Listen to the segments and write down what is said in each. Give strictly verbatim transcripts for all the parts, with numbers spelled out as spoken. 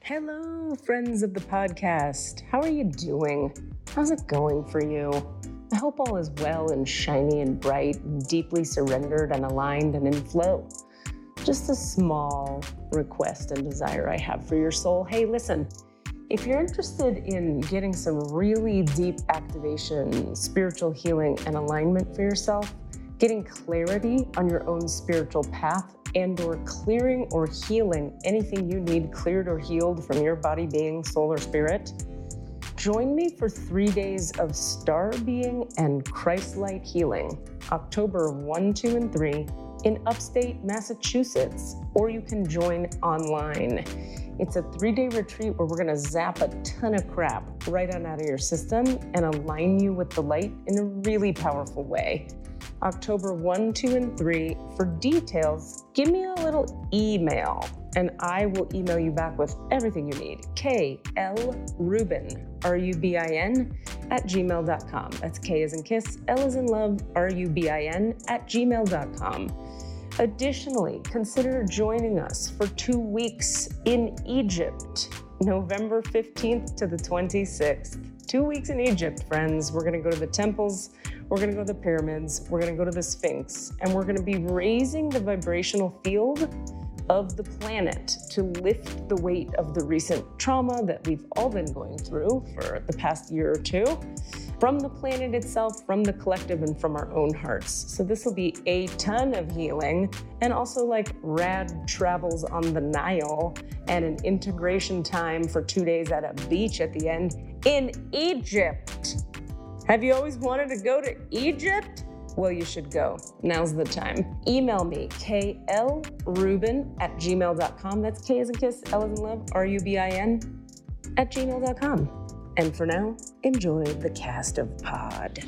Hello, friends of the podcast. How are you doing? How's it going for you? I hope all is well and shiny and bright and deeply surrendered and aligned and in flow. Just a small request and desire I have for your soul. Hey, listen, if you're interested in getting some really deep activation, spiritual healing, and alignment for yourself, getting clarity on your own spiritual path, and or clearing or healing anything you need cleared or healed from your body, being, soul, or spirit, join me for three days of star being and Christ-light healing, October first, second, and third in upstate Massachusetts, or you can join online. It's a three-day retreat where we're gonna zap a ton of crap right on out of your system and align you with the light in a really powerful way. October first, second, and third. For details, give me a little email and I will email you back with everything you need. K L Rubin, R U B I N, at gmail dot com. That's K as in kiss, L as in love, R U B I N, at gmail dot com. Additionally, consider joining us for two weeks in Egypt, November fifteenth to the twenty-sixth. Two weeks in Egypt, friends. We're gonna go to the temples, we're gonna go to the pyramids, we're gonna go to the Sphinx, and we're gonna be raising the vibrational field of the planet to lift the weight of the recent trauma that we've all been going through for the past year or two, from the planet itself, from the collective, and from our own hearts. So this will be a ton of healing and also like rad travels on the Nile and an integration time for two days at a beach at the end in Egypt. Have you always wanted to go to Egypt? Well, you should go. Now's the time. Email me, K L Rubin at gmail dot com. That's K as in kiss, L as in love, R U B I N, at gmail dot com. And for now, enjoy the cast of Pod.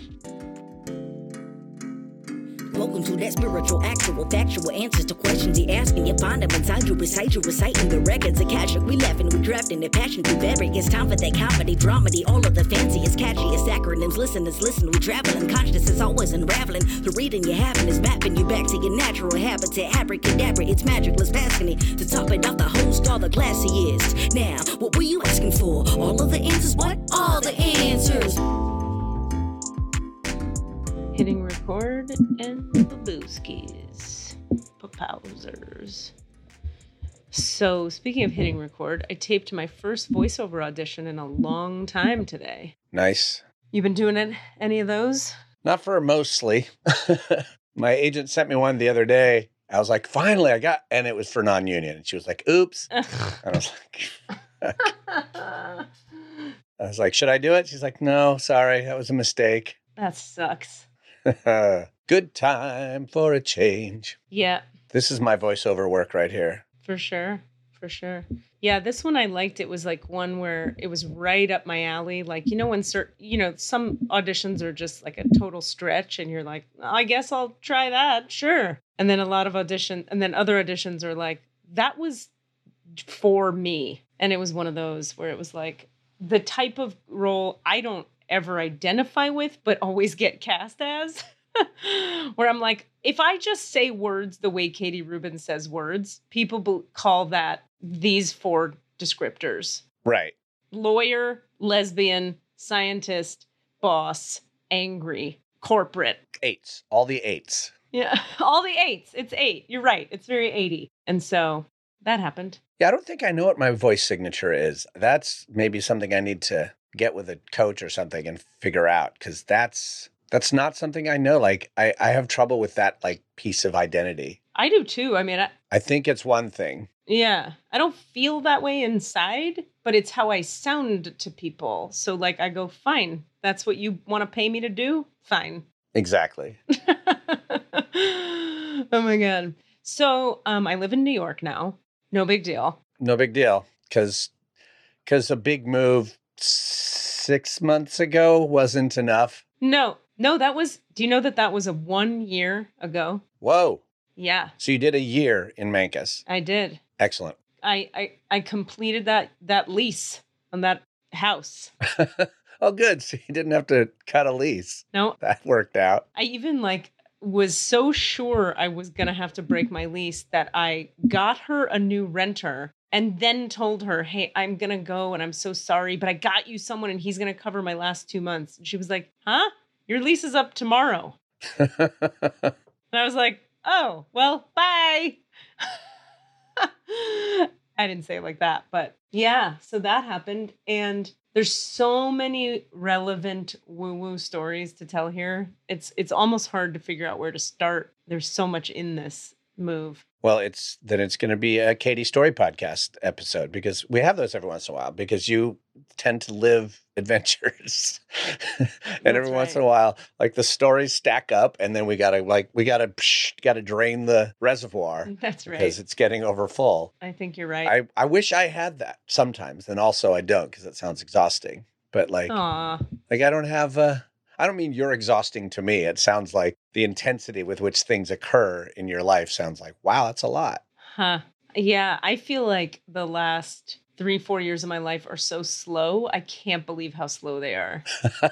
Welcome to that spiritual, actual, factual answers to questions you're asking. You find them inside you, recite you, reciting the records of cash. We laughing, we drafting the passion through various. Time for that comedy, dramedy, all of the fanciest, catchiest acronyms. Listeners, listen, we traveling. Consciousness is always unraveling. The reading you're having is mapping you back to your natural habitat. Abracadabra, it's magicless, passionate. To top it off, the host, all the classiest. Now, what were you asking for? All of the answers, what? All the answers. Hitting record and babooskies, papauzers. So speaking of hitting record, I taped my first voiceover audition in a long time today. Nice. You been doing it? Any of those? Not for mostly. My agent sent me one the other day. I was like, finally, I got, and it was for non-union. And she was like, oops. And I was like, I was like, should I do it? She's like, no, sorry, that was a mistake. That sucks. Good time for a change. Yeah. This is my voiceover work right here. For sure. For sure. Yeah, this one I liked. It was like one where it was right up my alley. Like, you know, when certain, you know, some auditions are just like a total stretch and you're like, I guess I'll try that. Sure. And then a lot of audition, and then other auditions are like, that was for me. And it was one of those where it was like the type of role I don't ever identify with, but always get cast as, where I'm like, if I just say words the way Katie Rubin says words, people be- call that these four descriptors. Right. Lawyer, lesbian, scientist, boss, angry, corporate. Eights. All the eights. Yeah. All the eights. It's eight. You're right. It's very eighty. And so that happened. Yeah, I don't think I know what my voice signature is. That's maybe something I need to get with a coach or something and figure out, because that's that's not something I know. Like I, I have trouble with that like piece of identity. I do too. I mean, I, I think it's one thing. Yeah. I don't feel that way inside, but it's how I sound to people. So like I go, fine. That's what you want to pay me to do? Fine. Exactly. Oh my God. So um, I live in New York now. No big deal. No big deal. Because because a big move six months ago wasn't enough. No, no, that was, do you know that that was a one year ago? Whoa. Yeah. So you did a year in Mancos. I did. Excellent. I, I, I completed that, that lease on that house. Oh, good. So you didn't have to cut a lease. No. That worked out. I even like was so sure I was going to have to break my lease that I got her a new renter and then told her, hey, I'm going to go and I'm so sorry, but I got you someone and he's going to cover my last two months. And she was like, huh? Your lease is up tomorrow. And I was like, oh, well, bye. I didn't say it like that, but yeah, so that happened. And there's so many relevant woo-woo stories to tell here. It's it's almost hard to figure out where to start. There's so much in this move. Well, it's then it's going to be a Katie Story podcast episode because we have those every once in a while because you tend to live adventures. and That's every once in right. a while, like the stories stack up and then we got to like, we got to, got to drain the reservoir That's right. because it's getting over full. I think you're right. I, I wish I had that sometimes. And also I don't because it sounds exhausting. But like, Aw. like I don't have, uh, I don't mean you're exhausting to me. It sounds like the intensity with which things occur in your life sounds like, wow, that's a lot. Huh. Yeah, I feel like the last three, four years of my life are so slow. I can't believe how slow they are.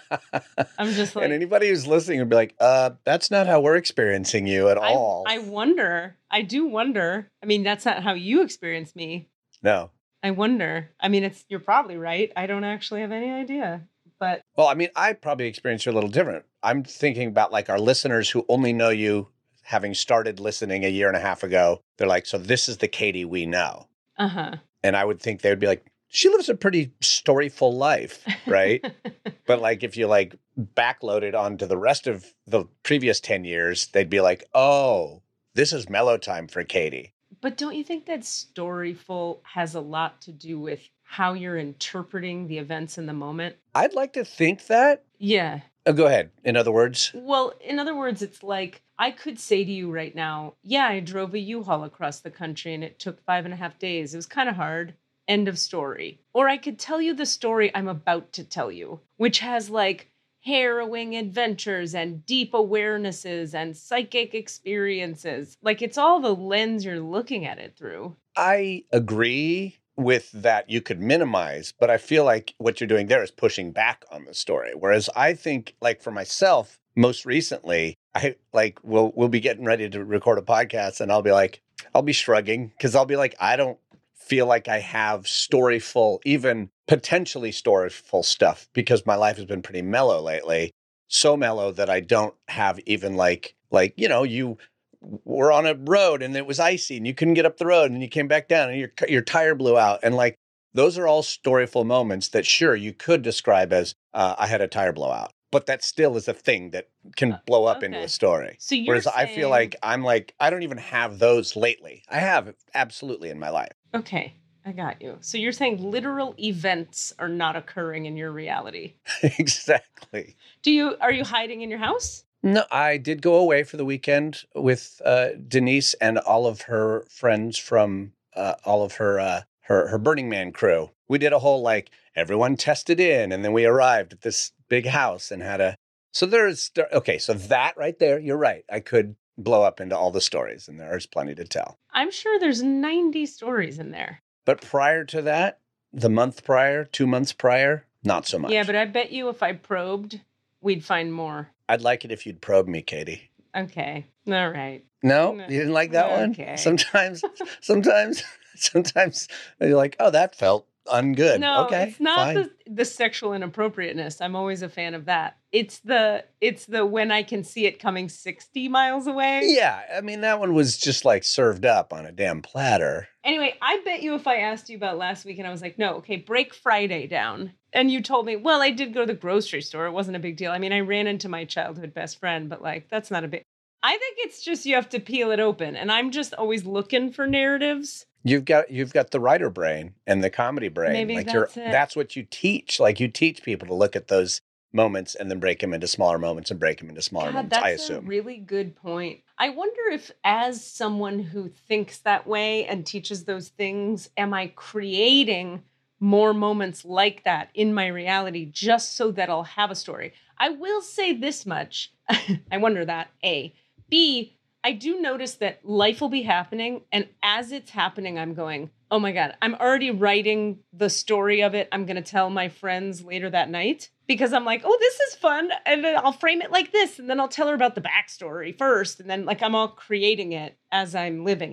I'm just like, and anybody who's listening would be like, uh, that's not how we're experiencing you at I, all. I wonder. I do wonder. I mean, that's not how you experience me. No. I wonder. I mean, it's you're probably right. I don't actually have any idea. But Well, I mean, I probably experience you a little different. I'm thinking about like our listeners who only know you having started listening a year and a half ago. They're like, so this is the Katie we know. uh-huh. And I would think they would be like, she lives a pretty storyful life, right? But like if you like backloaded onto the rest of the previous ten years, they'd be like, oh, this is mellow time for Katie. But don't you think that storyful has a lot to do with how you're interpreting the events in the moment? I'd like to think that. Yeah. Oh, go ahead. In other words, Well, in other words, it's like I could say to you right now, yeah, I drove a U-Haul across the country and it took five and a half days. It was kind of hard. End of story. Or I could tell you the story I'm about to tell you, which has like harrowing adventures and deep awarenesses and psychic experiences. Like it's all the lens you're looking at it through. I agree with that you could minimize, but I feel like what you're doing there is pushing back on the story. Whereas I think like for myself, most recently, I like we'll we'll be getting ready to record a podcast and I'll be like, I'll be shrugging because I'll be like, I don't feel like I have storyful, even potentially storyful stuff because my life has been pretty mellow lately. So mellow that I don't have even like, like, you know, you were on a road and it was icy and you couldn't get up the road and you came back down and your your tire blew out. And like, those are all storyful moments that sure you could describe as uh, I had a tire blowout, but that still is a thing that can blow up okay. into a story. So you're Whereas I feel saying- like I'm like, I don't even have those lately. I have absolutely in my life. Okay, I got you. So you're saying literal events are not occurring in your reality. Exactly. Do you are you hiding in your house? No, I did go away for the weekend with uh, Denise and all of her friends from uh, all of her uh, her her Burning Man crew. We did a whole like everyone tested in, and then we arrived at this big house and had a. So there's okay. So that right there, you're right. I could blow up into all the stories, and there's plenty to tell. I'm sure there's ninety stories in there. But prior to that, the month prior, two months prior, not so much. Yeah, but I bet you if I probed, we'd find more. I'd like it if you'd probe me, Katie. Okay. All right. No, No. you didn't like that Okay. one? Sometimes, sometimes, sometimes you're like, oh, that felt ungood. No, okay, it's not fine. the, the sexual inappropriateness. I'm always a fan of that. It's the it's the when I can see it coming sixty miles away. Yeah, I mean, that one was just like served up on a damn platter. Anyway, I bet you if I asked you about last week and I was like, no, okay, break Friday down. And you told me, well, I did go to the grocery store. It wasn't a big deal. I mean, I ran into my childhood best friend, but like, that's not a big... I think it's just you have to peel it open. And I'm just always looking for narratives. You've got you've got the writer brain and the comedy brain. Maybe like that's you're it. that's what you teach. Like you teach people to look at those moments and then break them into smaller moments and break them into smaller God, moments. that's I a assume. really good point. I wonder if, as someone who thinks that way and teaches those things, am I creating more moments like that in my reality just so that I'll have a story? I will say this much. I wonder that, A. B, I do notice that life will be happening, and as it's happening, I'm going, oh my God, I'm already writing the story of it. I'm going to tell my friends later that night because I'm like, oh, this is fun. And then I'll frame it like this. And then I'll tell her about the backstory first. And then like I'm all creating it as I'm living it.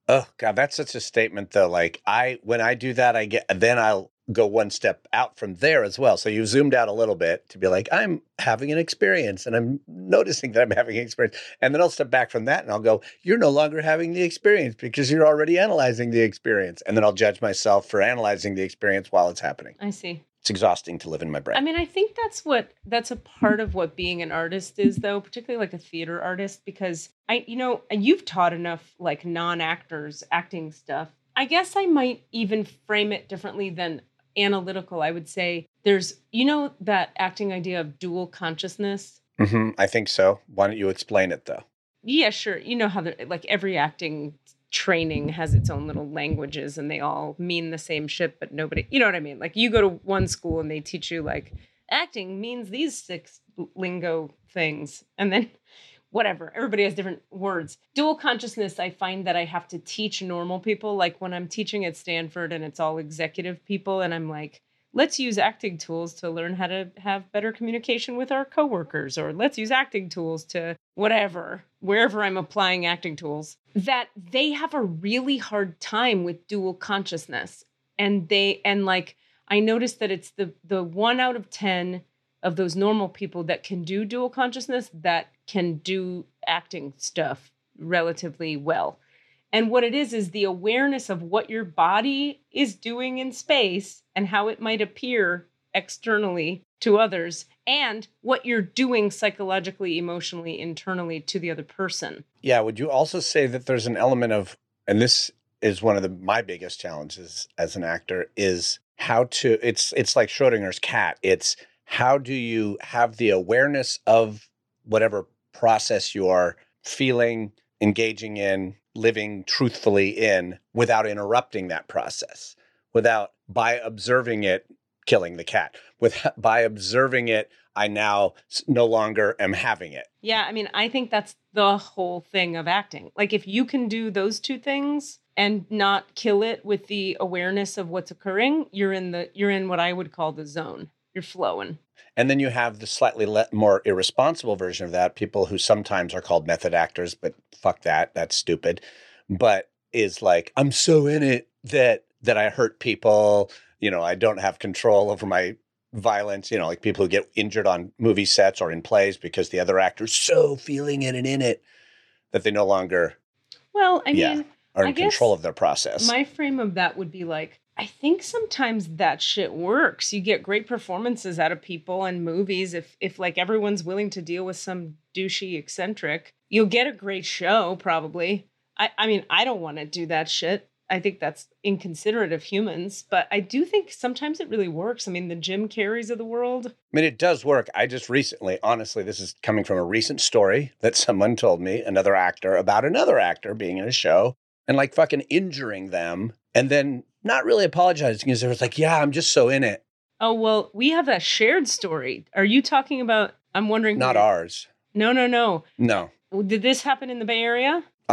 Oh God, that's such a statement though. Like I, when I do that, I get, then I'll go one step out from there as well. So you zoomed out a little bit to be like, I'm having an experience and I'm noticing that I'm having an experience. And then I'll step back from that and I'll go, you're no longer having the experience because you're already analyzing the experience. And then I'll judge myself for analyzing the experience while it's happening. I see. It's exhausting to live in my brain. I mean, I think that's what, that's a part of what being an artist is though, particularly like a theater artist, because I, you know, and you've taught enough like non-actors acting stuff. I guess I might even frame it differently than analytical. I would say there's, you know, that acting idea of dual consciousness. Mm-hmm, I think so. Why don't you explain it though? Yeah, sure. You know how like every acting training has its own little languages and they all mean the same shit, but nobody, you know what I mean? Like you go to one school and they teach you like acting means these six lingo things. And then whatever, everybody has different words. Dual consciousness, I find that I have to teach normal people. Like when I'm teaching at Stanford and it's all executive people and I'm like, let's use acting tools to learn how to have better communication with our coworkers, or let's use acting tools to whatever, wherever I'm applying acting tools, that they have a really hard time with dual consciousness. And they, and like, I noticed that it's the the one out of ten of those normal people that can do dual consciousness that can do acting stuff relatively well. And what it is, is the awareness of what your body is doing in space and how it might appear externally to others, and what you're doing psychologically, emotionally, internally to the other person. Yeah. Would you also say that there's an element of, and this is one of the my biggest challenges as an actor, is how to, it's it's like Schrodinger's cat. It's how do you have the awareness of whatever process you are feeling, engaging in, living truthfully in, without interrupting that process, without, by observing it, killing the cat. With by observing it, I now no longer am having it. Yeah, I mean, I think that's the whole thing of acting. Like if you can do those two things and not kill it with the awareness of what's occurring, you're in the you're in what I would call the zone. You're flowing. And then you have the slightly le- more irresponsible version of that, people who sometimes are called method actors, but fuck that, that's stupid. But is like, I'm so in it that that I hurt people, you know, I don't have control over my violence, you know, like people who get injured on movie sets or in plays because the other actor's so feeling it and in it that they no longer well, I yeah, mean, are in I guess control of their process. My frame of that would be like, I think sometimes that shit works. You get great performances out of people in movies. If, if like everyone's willing to deal with some douchey eccentric, you'll get a great show probably. I, I mean, I don't want to do that shit. I think that's inconsiderate of humans, but I do think sometimes it really works. I mean, the Jim Carreys of the world. I mean, it does work. I just recently, honestly, this is coming from a recent story that someone told me, another actor, about another actor being in a show and like fucking injuring them and then not really apologizing because it was like, yeah, I'm just so in it. Oh, well, we have a shared story. Are you talking about, I'm wondering. Not ours. No, no, no. No. Did this happen in the Bay Area? Uh,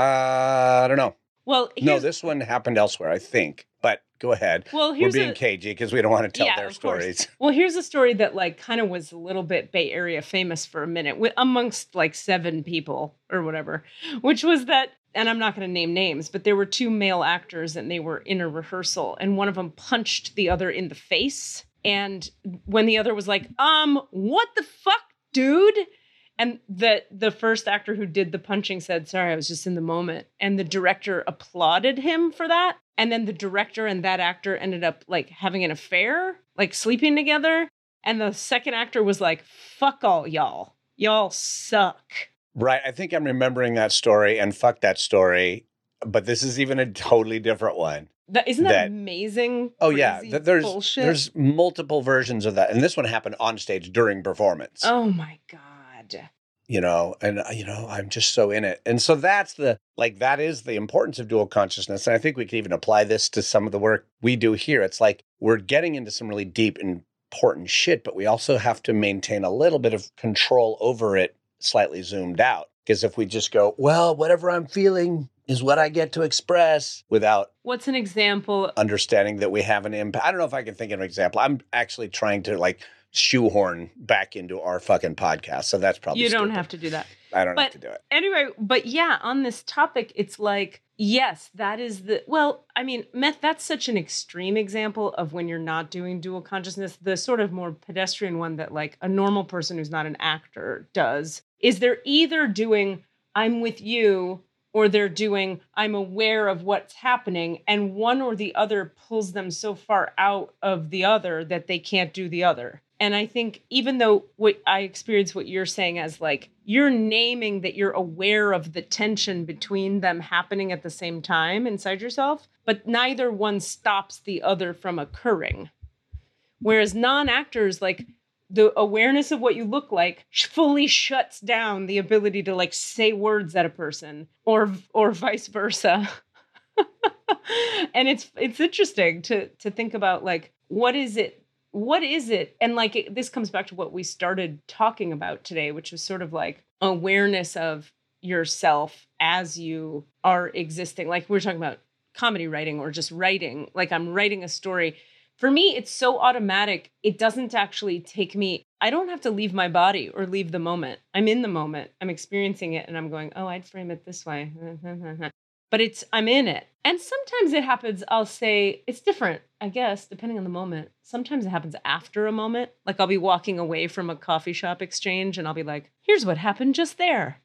I don't know. Well, no, this one happened elsewhere, I think. But go ahead. Well, here's We're being a, cagey because we don't want to tell yeah, their of stories. Course. Well, here's a story that like kind of was a little bit Bay Area famous for a minute with, amongst like seven people or whatever, which was that, and I'm not going to name names, but there were two male actors and they were in a rehearsal and one of them punched the other in the face. And when the other was like, um, what the fuck, dude? And the the first actor who did the punching said, sorry, I was just in the moment. And the director applauded him for that. And then the director and that actor ended up like having an affair, like sleeping together. And the second actor was like, fuck all y'all. Y'all suck. Right. I think I'm remembering that story and fuck that story. But this is even a totally different one. That, isn't that, that amazing? Oh, yeah. There's, bullshit? there's multiple versions of that. And this one happened on stage during performance. Oh, my God. You know, and, you know, I'm just so in it. And so that's the, like, that is the importance of dual consciousness. And I think we could even apply this to some of the work we do here. It's like we're getting into some really deep and important shit, but we also have to maintain a little bit of control over it, slightly zoomed out. Because if we just go, well, whatever I'm feeling is what I get to express without... What's an example? Understanding that we have an impact. I don't know if I can think of an example. I'm actually trying to, like, shoehorn back into our fucking podcast. So that's probably You don't stupid. have to do that. I don't But have to do it. Anyway, but yeah, on this topic, it's like, yes, that is the, well, I mean, meth, that's such an extreme example of when you're not doing dual consciousness. The sort of more pedestrian one that like a normal person who's not an actor does is they're either doing, I'm with you, or they're doing, I'm aware of what's happening, and one or the other pulls them so far out of the other that they can't do the other. And I think even though what I experience what you're saying as like, you're naming that you're aware of the tension between them happening at the same time inside yourself, but neither one stops the other from occurring. Whereas non-actors, like, the awareness of what you look like fully shuts down the ability to like say words at a person or or vice versa. And it's it's interesting to to think about like what is it what is it and like it, this comes back to what we started talking about today, which was sort of like awareness of yourself as you are existing. Like we were talking about comedy writing or just writing, like I'm writing a story. For me, it's so automatic. It doesn't actually take me, I don't have to leave my body or leave the moment. I'm in the moment. I'm experiencing it and I'm going, oh, I'd frame it this way. But it's, I'm in it. And sometimes it happens, I'll say, it's different, I guess, depending on the moment. Sometimes it happens after a moment. Like I'll be walking away from a coffee shop exchange and I'll be like, here's what happened just there.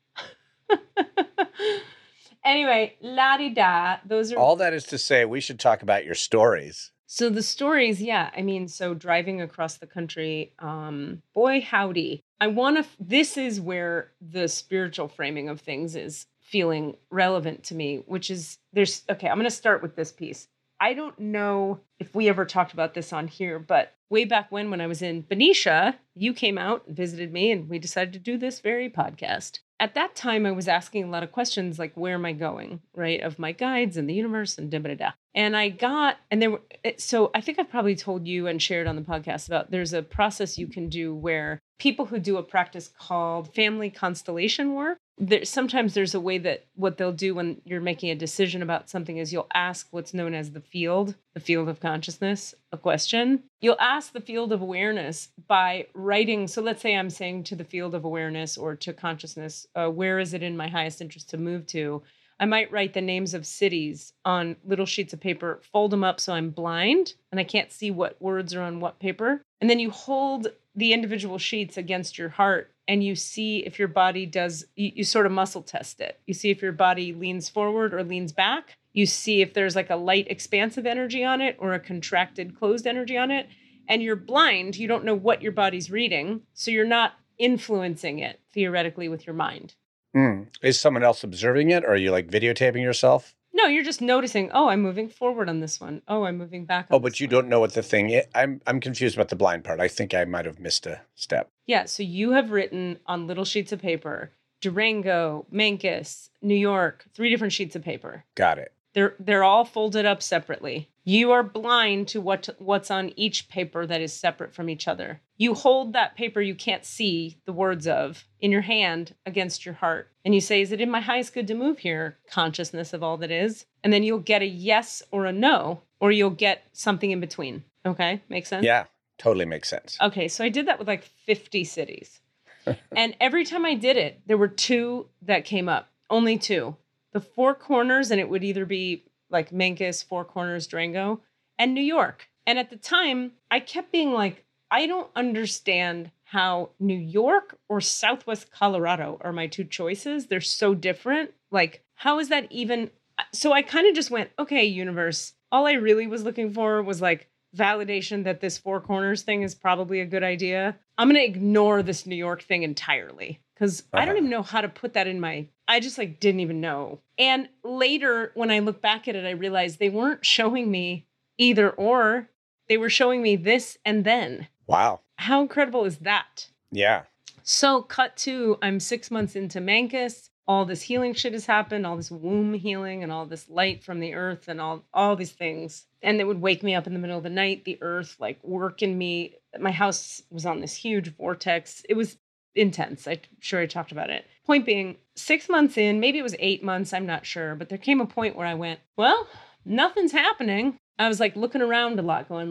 Anyway, la-di-da. Those are All that is to say, we should talk about your stories. So the stories, yeah, I mean, so driving across the country, um, boy, howdy. I want to, f- this is where the spiritual framing of things is feeling relevant to me, which is, there's, okay, I'm going to start with this piece. I don't know if we ever talked about this on here, but way back when, when I was in Benicia, you came out and visited me and we decided to do this very podcast. At that time, I was asking a lot of questions like, where am I going, right? Of my guides and the universe and da da da. And I got, and there were, so I think I've probably told you and shared on the podcast about there's a process you can do where people who do a practice called family constellation work, there, sometimes there's a way that what they'll do when you're making a decision about something is you'll ask what's known as the field, the field of consciousness, a question. You'll ask the field of awareness by writing. So let's say I'm saying to the field of awareness or to consciousness, uh, where is it in my highest interest to move to? I might write the names of cities on little sheets of paper, fold them up so I'm blind and I can't see what words are on what paper. And then you hold the individual sheets against your heart and you see if your body does, you, you sort of muscle test it. You see if your body leans forward or leans back. You see if there's like a light expansive energy on it or a contracted closed energy on it. And you're blind. You don't know what your body's reading. So you're not influencing it theoretically with your mind. Mm. Is someone else observing it or are you like videotaping yourself? No, you're just noticing, oh, I'm moving forward on this one. Oh, I'm moving back on Oh, but this you one. don't know what the thing is. I'm, I'm confused about the blind part. I think I might have missed a step. Yeah, so you have written on little sheets of paper, Durango, Memphis, New York, three different sheets of paper. Got it. They're they're all folded up separately. You are blind to what what's on each paper that is separate from each other. You hold that paper you can't see the words of in your hand against your heart. And you say, is it in my highest good to move here? Consciousness of all that is. And then you'll get a yes or a no, or you'll get something in between. Okay, makes sense? Yeah, totally makes sense. Okay, so I did that with like fifty cities. And every time I did it, there were two that came up. Only two. The Four Corners, and it would either be like Memphis, Four Corners, Durango, and New York. And at the time, I kept being like, I don't understand how New York or Southwest Colorado are my two choices. They're so different. Like, how is that even? So I kind of just went, okay, universe. All I really was looking for was like validation that this Four Corners thing is probably a good idea. I'm going to ignore this New York thing entirely because uh-huh. I don't even know how to put that in my, I just like didn't even know. And later when I look back at it, I realized they weren't showing me either or. They were showing me this and then. Wow. How incredible is that? Yeah. So cut to, I'm six months into Memphis. All this healing shit has happened, all this womb healing and all this light from the earth and all, all these things. And it would wake me up in the middle of the night, the earth like working me. My house was on this huge vortex. It was intense. I'm sure I talked about it. Point being, six months in, maybe it was eight months, I'm not sure. But there came a point where I went, well, nothing's happening. I was like looking around a lot going like,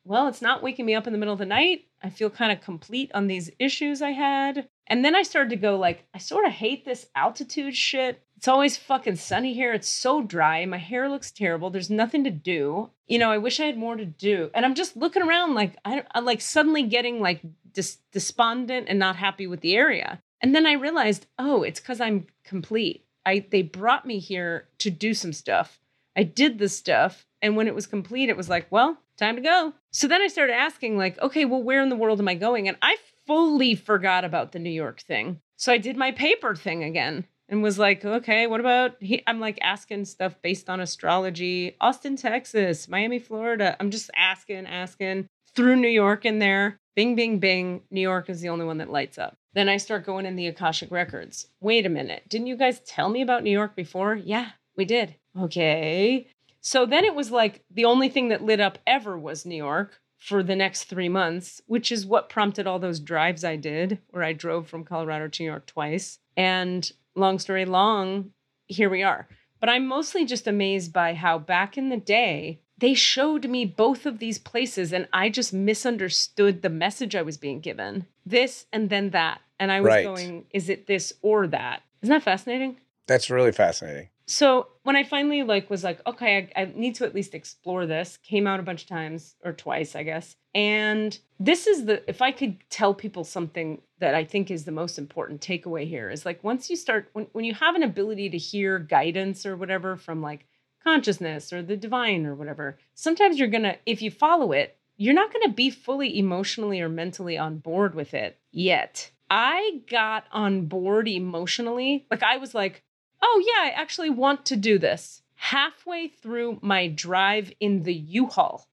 well, it's not waking me up in the middle of the night. I feel kind of complete on these issues I had. And then I started to go like, I sort of hate this altitude shit. It's always fucking sunny here. It's so dry. My hair looks terrible. There's nothing to do. You know, I wish I had more to do. And I'm just looking around like, I, I'm like suddenly getting like dis- despondent and not happy with the area. And then I realized, oh, it's because I'm complete. I they brought me here to do some stuff. I did the stuff. And when it was complete, it was like, well, time to go. So then I started asking like, okay, well, where in the world am I going? And I fully forgot about the New York thing. So I did my paper thing again and was like, okay, what about, he, I'm like asking stuff based on astrology, Austin, Texas, Miami, Florida. I'm just asking, asking, threw New York in there. Bing, bing, bing. New York is the only one that lights up. Then I start going in the Akashic Records. Wait a minute. Didn't you guys tell me about New York before? Yeah, we did. Okay. So then it was like the only thing that lit up ever was New York for the next three months, which is what prompted all those drives I did, where I drove from Colorado to New York twice. And long story long, here we are. But I'm mostly just amazed by how back in the day, they showed me both of these places and I just misunderstood the message I was being given. This and then that. And I was Right. going, is it this or that? Isn't that fascinating? That's really fascinating. So when I finally like was like, okay, I, I need to at least explore this, came out a bunch of times or twice, I guess. And this is the, if I could tell people something that I think is the most important takeaway here is like, once you start, when, when you have an ability to hear guidance or whatever from like consciousness or the divine or whatever, sometimes you're going to, if you follow it, you're not going to be fully emotionally or mentally on board with it yet. I got on board emotionally. Like I was like, oh yeah, I actually want to do this. Halfway through my drive in the U-Haul.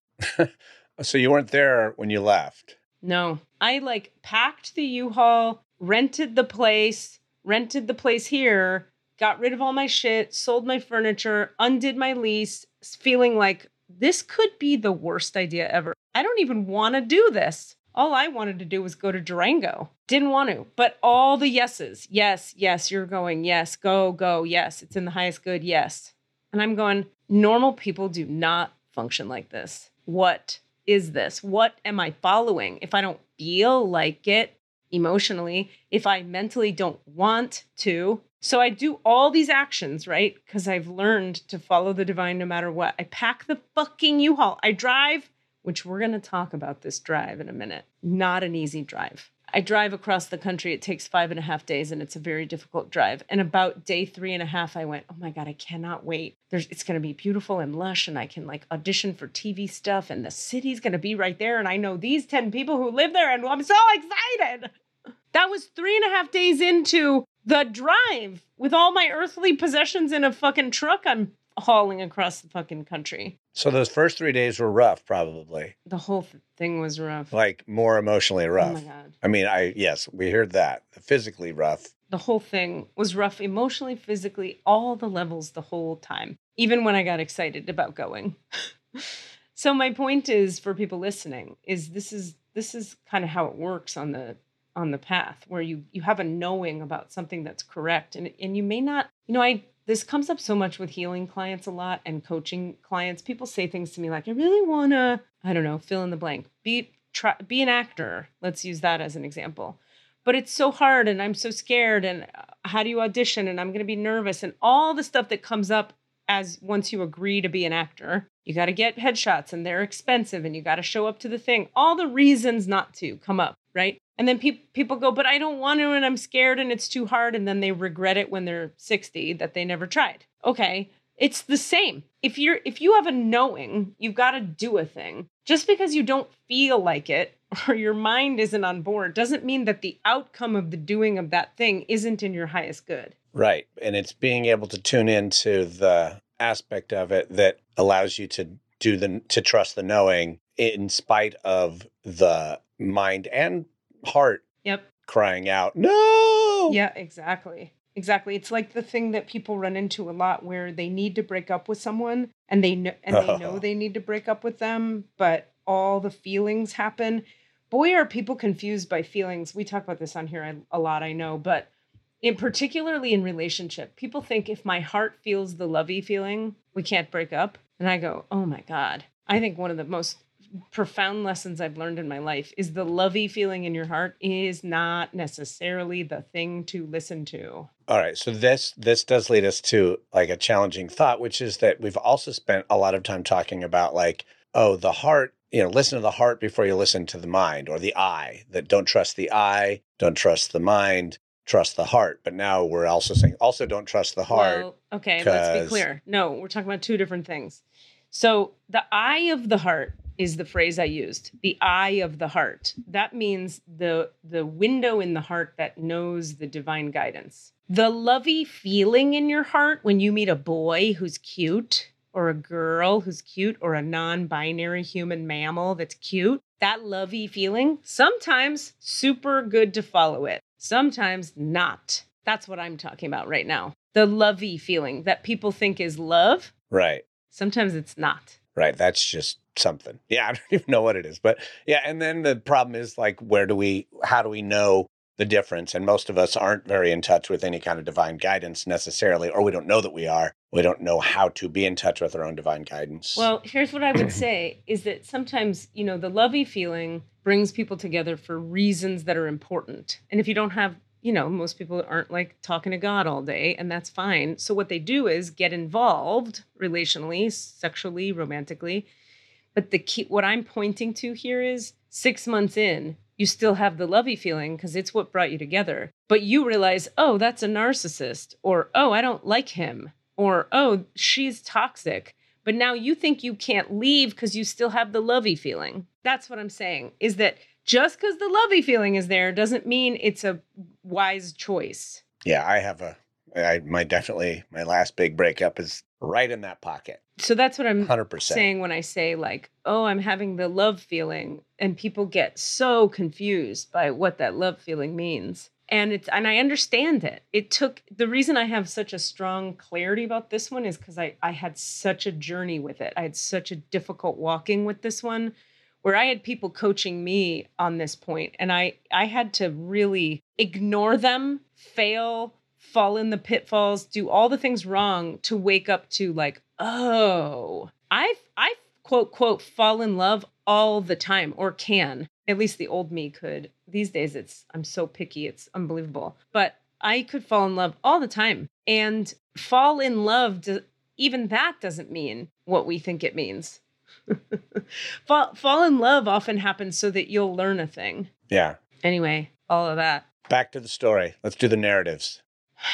So you weren't there when you left. No, I like packed the U-Haul, rented the place, rented the place here, got rid of all my shit, sold my furniture, undid my lease, feeling like this could be the worst idea ever. I don't even want to do this. All I wanted to do was go to Durango. Didn't want to, but all the yeses. Yes, yes, you're going. Yes, go, go. Yes, it's in the highest good. Yes. And I'm going, normal people do not function like this. What is this? What am I following? If I don't feel like it emotionally, if I mentally don't want to. So I do all these actions, right? Because I've learned to follow the divine no matter what. I pack the fucking U-Haul. I drive, which we're going to talk about this drive in a minute. Not an easy drive. I drive across the country. It takes five and a half days and it's a very difficult drive. And about day three and a half, I went, oh my God, I cannot wait. There's, it's going to be beautiful and lush and I can like audition for T V stuff and the city's going to be right there. And I know these ten people who live there and I'm so excited. That was three and a half days into the drive with all my earthly possessions in a fucking truck I'm hauling across the fucking country. So those first three days were rough, probably. The whole th- thing was rough. Like more emotionally rough. Oh my God. I mean, I yes, we heard that. Physically rough. The whole thing was rough emotionally, physically, all the levels the whole time, even when I got excited about going. So my point is for people listening is this is this is kind of how it works on the on the path where you you have a knowing about something that's correct and and you may not, you know, I this comes up so much with healing clients a lot and coaching clients. People say things to me like, I really want to, I don't know, fill in the blank, be, try, be an actor. Let's use that as an example. But it's so hard and I'm so scared. And how do you audition? And I'm going to be nervous and all the stuff that comes up as once you agree to be an actor. You got to get headshots and they're expensive and you got to show up to the thing. All the reasons not to come up, right? And then pe- people go, but I don't want to and I'm scared and it's too hard. And then they regret it when they're sixty that they never tried. Okay, it's the same. If you're if you have a knowing, you've got to do a thing. Just because you don't feel like it or your mind isn't on board doesn't mean that the outcome of the doing of that thing isn't in your highest good. Right. And it's being able to tune into the aspect of it that allows you to do the to trust the knowing in spite of the mind and heart Yep. crying out, no. Yeah, exactly. Exactly. It's like the thing that people run into a lot where they need to break up with someone and they know and they know they need to break up with them, but all the feelings happen. Boy, are people confused by feelings. We talk about this on here a lot, I know, but in particularly in relationship, people think if my heart feels the lovey feeling, we can't break up. And I go, oh my God. I think one of the most profound lessons I've learned in my life is the lovey feeling in your heart is not necessarily the thing to listen to. All right. So this this does lead us to like a challenging thought, which is that we've also spent a lot of time talking about like, oh, the heart, you know, listen to the heart before you listen to the mind, or the eye, that don't trust the eye, don't trust the mind, trust the heart. But now we're also saying also don't trust the heart. Well, okay, let's be 'cause- clear. No, we're talking about two different things. So the eye of the heart is the phrase I used. The eye of the heart. That means the the window in the heart that knows the divine guidance. The lovey feeling in your heart when you meet a boy who's cute, or a girl who's cute, or a non-binary human mammal that's cute, that lovey feeling, sometimes super good to follow it. Sometimes not. That's what I'm talking about right now. The lovey feeling that people think is love. Right. Sometimes it's not. Right. That's just something. Yeah. I don't even know what it is. But yeah. And then the problem is like, where do we, how do we know the difference? And most of us aren't very in touch with any kind of divine guidance necessarily, or we don't know that we are. We don't know how to be in touch with our own divine guidance. Well, here's what I would say is that sometimes, you know, the lovey feeling brings people together for reasons that are important. And if you don't have, you know, most people aren't like talking to God all day, and that's fine. So what they do is get involved relationally, sexually, romantically. But the key, what I'm pointing to here is six months in, you still have the lovey feeling because it's what brought you together. But you realize, oh, that's a narcissist, or, oh, I don't like him, or, oh, she's toxic. But now you think you can't leave because you still have the lovey feeling. That's what I'm saying, is that just because the lovey feeling is there doesn't mean it's a wise choice. Yeah, I have a, I, my definitely, my last big breakup is right in that pocket. So that's what I'm one hundred percent saying when I say like, oh, I'm having the love feeling, and people get so confused by what that love feeling means. And it's, and I understand it. It took, the reason I have such a strong clarity about this one is because I, I had such a journey with it. I had such a difficult walking with this one, where I had people coaching me on this point, and I, I had to really ignore them, fail, fall in the pitfalls, do all the things wrong to wake up to like, oh, I, I quote, quote, fall in love all the time, or can. At least the old me could. These days, it's, I'm so picky, it's unbelievable. But I could fall in love all the time. And fall in love, do, even that doesn't mean what we think it means. fall, fall in love often happens so that you'll learn a thing. Yeah. Anyway, all of that. Back to the story. Let's do the narratives.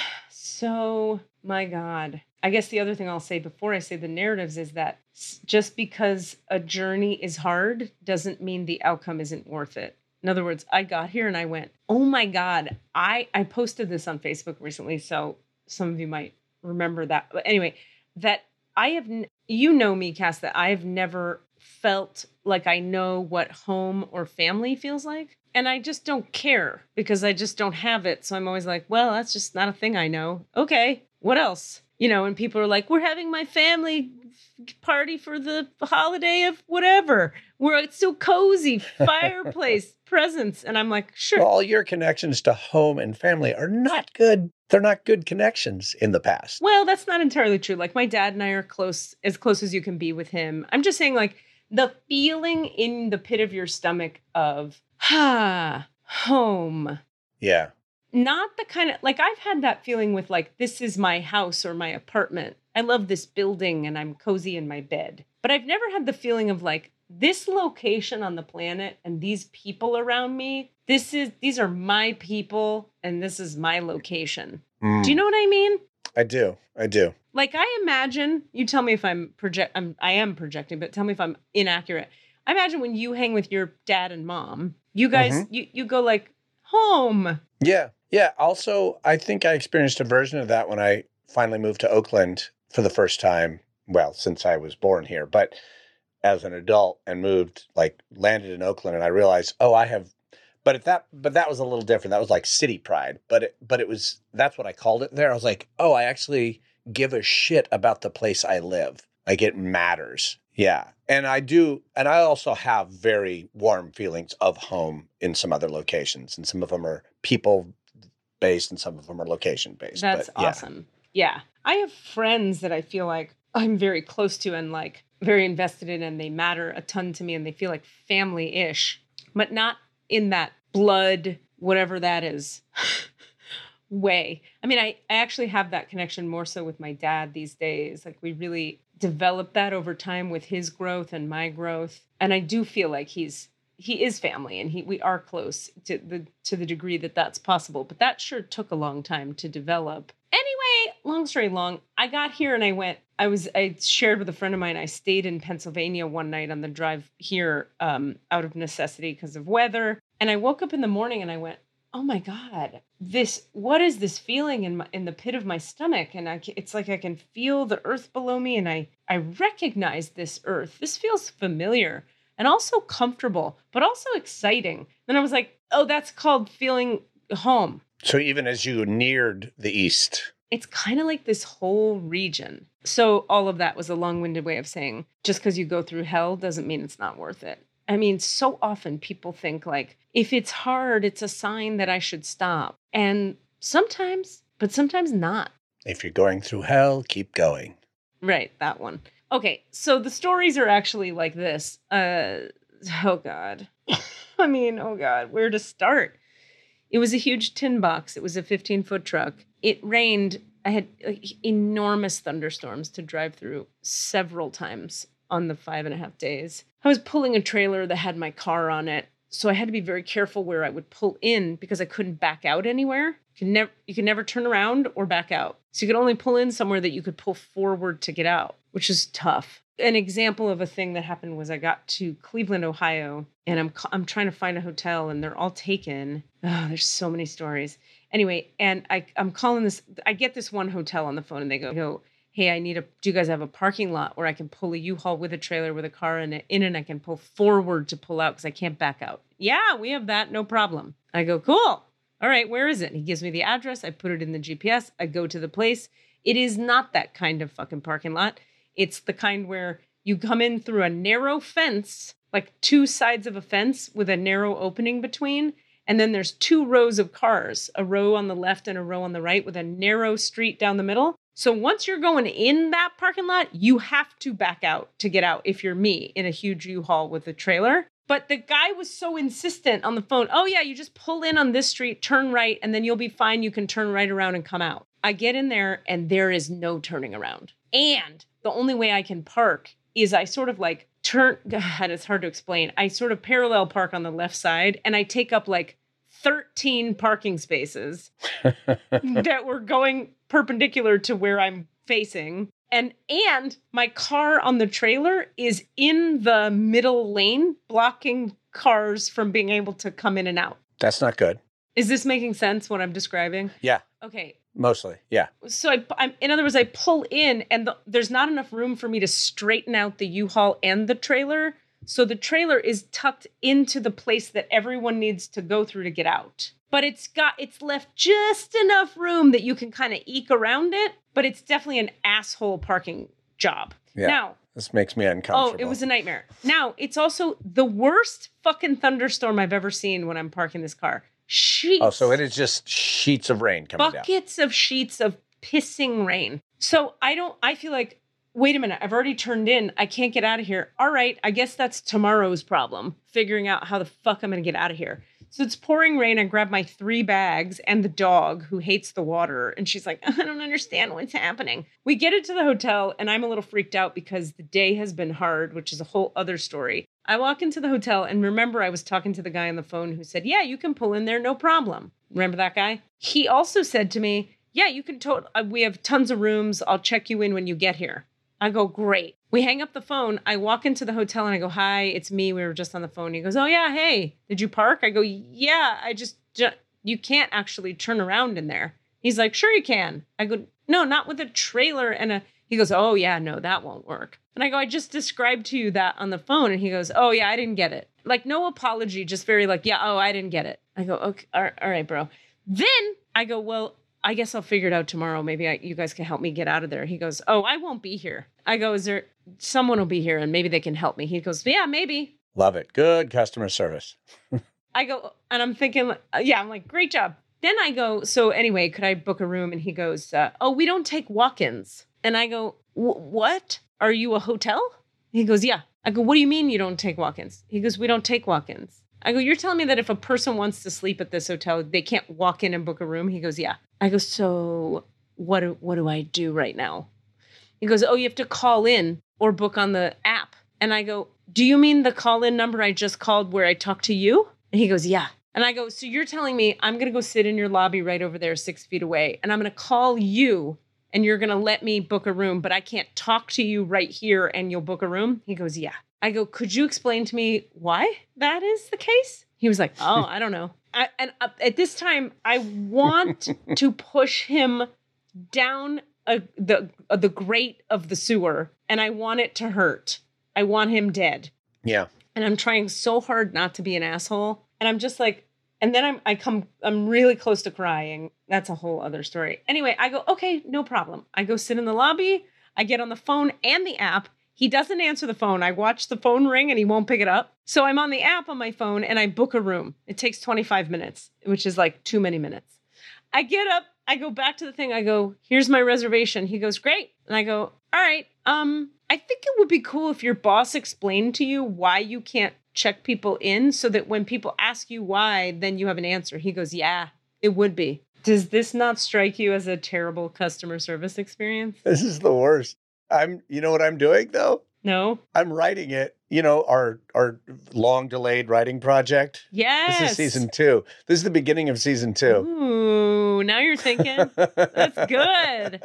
So, my God. I guess the other thing I'll say before I say the narratives is that just because a journey is hard doesn't mean the outcome isn't worth it. In other words, I got here and I went, oh my God, I, I posted this on Facebook recently, so some of you might remember that. But anyway, that I have, n- you know me, Cass, that I have never felt like I know what home or family feels like. And I just don't care because I just don't have it. So I'm always like, well, that's just not a thing I know. Okay, what else? You know, and people are like, we're having my family party for the holiday of whatever. We're, it's so cozy, fireplace, presents. And I'm like, sure. All your connections to home and family are not good. They're not good connections in the past. Well, that's not entirely true. Like my dad and I are close, as close as you can be with him. I'm just saying like the feeling in the pit of your stomach of, ah, home. Yeah. Not the kind of, like I've had that feeling with like, this is my house or my apartment. I love this building and I'm cozy in my bed. But I've never had the feeling of like, this location on the planet and these people around me, this is, these are my people and this is my location. Mm. Do you know what I mean? I do. I do. Like I imagine, you tell me if I'm project, I'm, I am projecting, but tell me if I'm inaccurate. I imagine when you hang with your dad and mom, you guys, mm-hmm. you, you go like home. Yeah. Yeah. Also, I think I experienced a version of that when I finally moved to Oakland for the first time. Well, since I was born here, but as an adult and moved, like landed in Oakland, and I realized, oh, I have, but at that, but that was a little different. That was like city pride, but it, but it was, that's what I called it there. I was like, oh, I actually give a shit about the place I live. Like it matters. Yeah. And I do. And I also have very warm feelings of home in some other locations, and some of them are people based and some of them are location based. That's but, yeah. awesome. Yeah. I have friends that I feel like I'm very close to, and like very invested in and they matter a ton to me and they feel like family-ish, but not in that blood, whatever that is, way. I mean, I, I actually have that connection more so with my dad these days. Like we really developed that over time with his growth and my growth. And I do feel like he's he is family and he we are close to the to the degree that that's possible. But that sure took a long time to develop. Anyway, long story long, I got here and I went, I was, I shared with a friend of mine, I stayed in Pennsylvania one night on the drive here um, out of necessity because of weather. And I woke up in the morning and I went, oh my God, this, what is this feeling in my, in the pit of my stomach? And I, it's like I can feel the earth below me and I, I recognize this earth. This feels familiar and also comfortable, but also exciting. Then I was like, oh, that's called feeling home. So even as you neared the east. It's kind of like this whole region. So all of that was a long-winded way of saying, just because you go through hell doesn't mean it's not worth it. I mean, so often people think like, if it's hard, it's a sign that I should stop. And sometimes, but sometimes not. If you're going through hell, keep going. Right, that one. Okay, so the stories are actually like this. Uh, oh, God. I mean, oh, God, where to start? It was a huge tin box. It was a fifteen-foot truck. It rained. I had like, enormous thunderstorms to drive through several times on the five and a half days. I was pulling a trailer that had my car on it, so I had to be very careful where I would pull in because I couldn't back out anywhere. You could never, you could never turn around or back out. So you could only pull in somewhere that you could pull forward to get out, which is tough. An example of a thing that happened was I got to Cleveland, Ohio, and I'm I'm trying to find a hotel, and they're all taken. Oh, there's so many stories. Anyway, and I I'm calling this. I get this one hotel on the phone, and they go, go hey, I need a. Do you guys have a parking lot where I can pull a U-Haul with a trailer with a car in it, in and I can pull forward to pull out because I can't back out? Yeah, we have that, no problem. I go, cool. All right, where is it? He gives me the address. I put it in the G P S. I go to the place. It is not that kind of fucking parking lot. It's the kind where you come in through a narrow fence, like two sides of a fence with a narrow opening between. And then there's two rows of cars, a row on the left and a row on the right with a narrow street down the middle. So once you're going in that parking lot, you have to back out to get out if you're me in a huge U-Haul with a trailer. But the guy was so insistent on the phone. Oh, yeah, you just pull in on this street, turn right, and then you'll be fine. You can turn right around and come out. I get in there and there is no turning around. And the only way I can park is I sort of like turn, God, it's hard to explain. I sort of parallel park on the left side and I take up like thirteen parking spaces that were going perpendicular to where I'm facing. And, and my car on the trailer is in the middle lane, blocking cars from being able to come in and out. That's not good. Is this making sense, what I'm describing? Yeah. Okay. Mostly, yeah. So, I, I'm, in other words, I pull in, and the, there's not enough room for me to straighten out the U-Haul and the trailer. So the trailer is tucked into the place that everyone needs to go through to get out. But it's got it's left just enough room that you can kind of eke around it. But it's definitely an asshole parking job. Yeah. Now, this makes me uncomfortable. Oh, it was a nightmare. Now, it's also the worst fucking thunderstorm I've ever seen when I'm parking this car. Sheets. Oh, so it is just sheets of rain coming down. Buckets of sheets of pissing rain. So I don't, I feel like, wait a minute, I've already turned in. I can't get out of here. All right, I guess that's tomorrow's problem, figuring out how the fuck I'm going to get out of here. So it's pouring rain. I grab my three bags and the dog who hates the water. And she's like, I don't understand what's happening. We get into the hotel and I'm a little freaked out because the day has been hard, which is a whole other story. I walk into the hotel and remember I was talking to the guy on the phone who said, yeah, you can pull in there, no problem. Remember that guy? He also said to me, yeah, you can, to- uh, we have tons of rooms. I'll check you in when you get here. I go, great. We hang up the phone. I walk into the hotel and I go, hi, it's me. We were just on the phone. He goes, oh yeah, hey, did you park? I go, yeah, I just, ju- you can't actually turn around in there. He's like, sure you can. I go, no, not with a trailer and a, he goes, oh yeah, no, that won't work. And I go, I just described to you that on the phone. And he goes, oh yeah, I didn't get it. Like no apology, just very like, yeah, oh, I didn't get it. I go, okay, all right, bro. Then I go, well, I guess I'll figure it out tomorrow. Maybe I, you guys can help me get out of there. He goes, oh, I won't be here. I go, is there, someone will be here and maybe they can help me. He goes, yeah, maybe. Love it. Good customer service. I go, and I'm thinking, yeah, I'm like, great job. Then I go, so anyway, could I book a room? And he goes, uh, oh, we don't take walk-ins. And I go, what? Are you a hotel? He goes, yeah. I go, what do you mean you don't take walk-ins? He goes, we don't take walk-ins. I go, you're telling me that if a person wants to sleep at this hotel, they can't walk in and book a room? He goes, yeah. I go, so what do, what do I do right now? He goes, oh, you have to call in or book on the app. And I go, do you mean the call-in number I just called where I talked to you? And he goes, yeah. And I go, so you're telling me I'm going to go sit in your lobby right over there six feet away, and I'm going to call you, and you're going to let me book a room, but I can't talk to you right here and you'll book a room? He goes, yeah. I go, could you explain to me why that is the case? He was like, oh, I don't know. I, and uh, at this time, I want to push him down a, the, uh, the grate of the sewer, and I want it to hurt. I want him dead. Yeah. And I'm trying so hard not to be an asshole. And I'm just like, and then I'm, I come, I'm really close to crying. That's a whole other story. Anyway, I go, okay, no problem. I go sit in the lobby. I get on the phone and the app. He doesn't answer the phone. I watch the phone ring and he won't pick it up. So I'm on the app on my phone and I book a room. It takes twenty-five minutes, which is like too many minutes. I get up, I go back to the thing. I go, here's my reservation. He goes, great. And I go, all right. Um, I think it would be cool if your boss explained to you why you can't check people in so that when people ask you why, then you have an answer. He goes, yeah, it would be. Does this not strike you as a terrible customer service experience? This is the worst. I'm, you know what I'm doing though? No. I'm writing it, you know, our, our long delayed writing project. Yes. This is season two. This is the beginning of season two. Ooh, now you're thinking. That's good.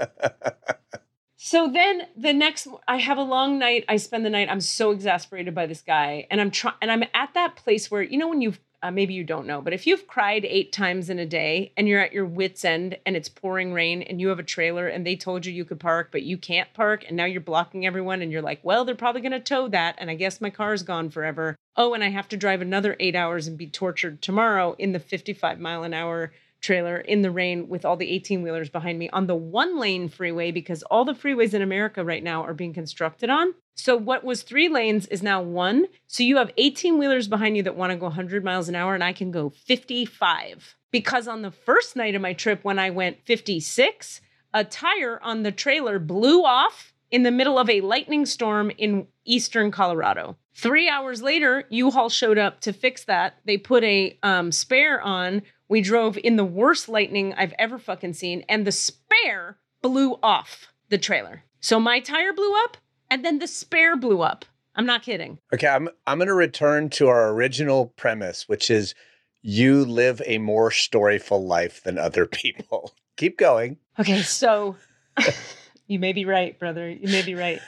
So then the next, I have a long night. I spend the night. I'm so exasperated by this guy. And I'm trying, and I'm at that place where, you know, when you've, uh, maybe you don't know, but if you've cried eight times in a day and you're at your wit's end and it's pouring rain and you have a trailer and they told you you could park, but you can't park. And now you're blocking everyone and you're like, well, they're probably going to tow that. And I guess my car's gone forever. Oh, and I have to drive another eight hours and be tortured tomorrow in the fifty-five mile an hour trailer in the rain with all the eighteen wheelers behind me on the one lane freeway, because all the freeways in America right now are being constructed on. So what was three lanes is now one. So you have eighteen wheelers behind you that want to go one hundred miles an hour and I can go fifty-five. Because on the first night of my trip, when I went fifty-six, a tire on the trailer blew off in the middle of a lightning storm in eastern Colorado. Three hours later, U-Haul showed up to fix that. They put a um, spare on. We drove in the worst lightning I've ever fucking seen, and the spare blew off the trailer. So my tire blew up, and then the spare blew up. I'm not kidding. Okay, I'm I'm going to return to our original premise, which is you live a more storyful life than other people. Keep going. Okay, so you may be right, brother. You may be right.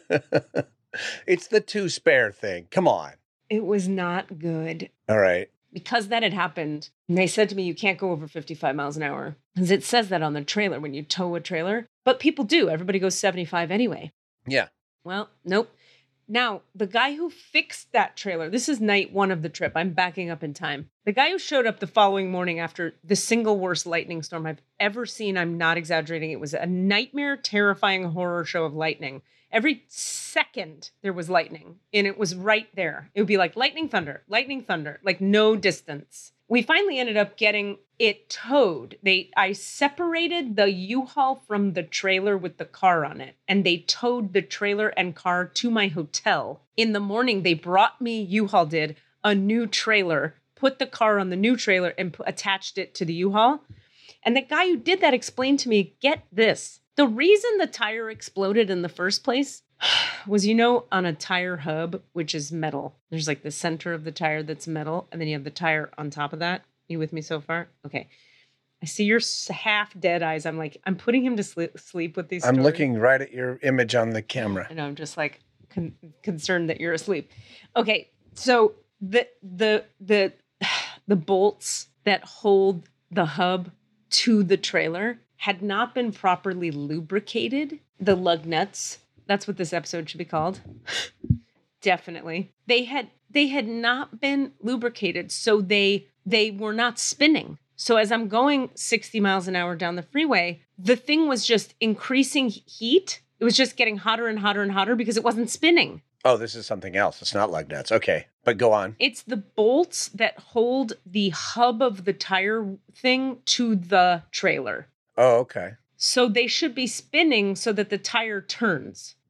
It's the two spare thing. Come on. It was not good. All right. Because that had happened, and they said to me, you can't go over fifty-five miles an hour. Because it says that on the trailer when you tow a trailer. But people do. Everybody goes seventy-five anyway. Yeah. Well, nope. Now, the guy who fixed that trailer, this is night one of the trip. I'm backing up in time. The guy who showed up the following morning after the single worst lightning storm I've ever seen, I'm not exaggerating. It was a nightmare, terrifying horror show of lightning. Every second there was lightning, and it was right there. It would be like lightning, thunder, lightning, thunder, like no distance. We finally ended up getting it towed. They, I separated the U-Haul from the trailer with the car on it, and they towed the trailer and car to my hotel. In the morning, they brought me, U-Haul did, a new trailer, put the car on the new trailer, and p- attached it to the U-Haul. And the guy who did that explained to me, get this. The reason the tire exploded in the first place was, you know, on a tire hub, which is metal. There's like the center of the tire that's metal, and then you have the tire on top of that. You with me so far? Okay. I see your half dead eyes. I'm like, I'm putting him to sleep, sleep with these I'm stories. looking right at your image on the camera. I know, I'm just like con- concerned that you're asleep. Okay, so the the the the bolts that hold the hub to the trailer had not been properly lubricated. The lug nuts. That's what this episode should be called. Definitely. They had they had not been lubricated, so they they were not spinning. So as I'm going sixty miles an hour down the freeway, the thing was just increasing heat. It was just getting hotter and hotter and hotter because it wasn't spinning. Oh, this is something else. It's not lug nuts. Okay, but go on. It's the bolts that hold the hub of the tire thing to the trailer. Oh, okay. So they should be spinning so that the tire turns.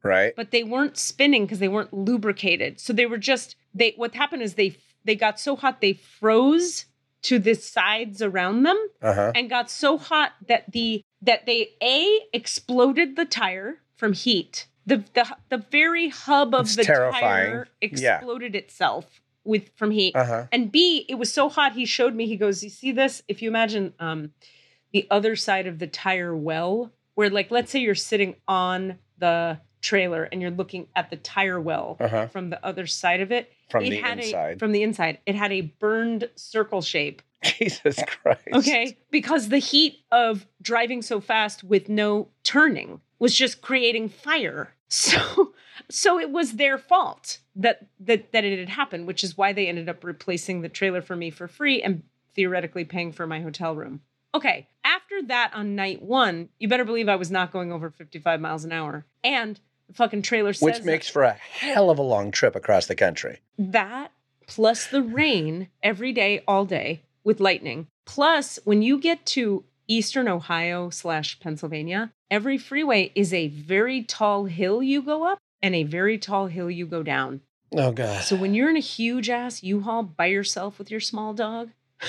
Right. but they weren't spinning because they weren't lubricated. So they were just, they, what happened is they, they got so hot, they froze to the sides around them Uh-huh. and got so hot that the, that they, A, exploded the tire from heat. The, the, the very hub of It's the terrifying. tire Yeah. exploded itself with, from heat. Uh-huh. And B, it was so hot, he showed me, he goes, you see this? If you imagine um, the other side of the tire well, where like, let's say you're sitting on the trailer and you're looking at the tire well Uh-huh. from the other side of it. From it the had inside. A, from the inside. It had a burned circle shape. Jesus Christ. Okay. Because the heat of driving so fast with no turning was just creating fire. So, so it was their fault that, that, that it had happened, which is why they ended up replacing the trailer for me for free and theoretically paying for my hotel room. Okay. After that on night one, you better believe I was not going over fifty-five miles an hour. And the fucking trailer says Which makes for a hell of a long trip across the country. that plus the rain every day, all day with lightning. Plus, when you get to Eastern Ohio slash Pennsylvania, every freeway is a very tall hill you go up and a very tall hill you go down. Oh, God. So when you're in a huge ass U-Haul by yourself with your small dog,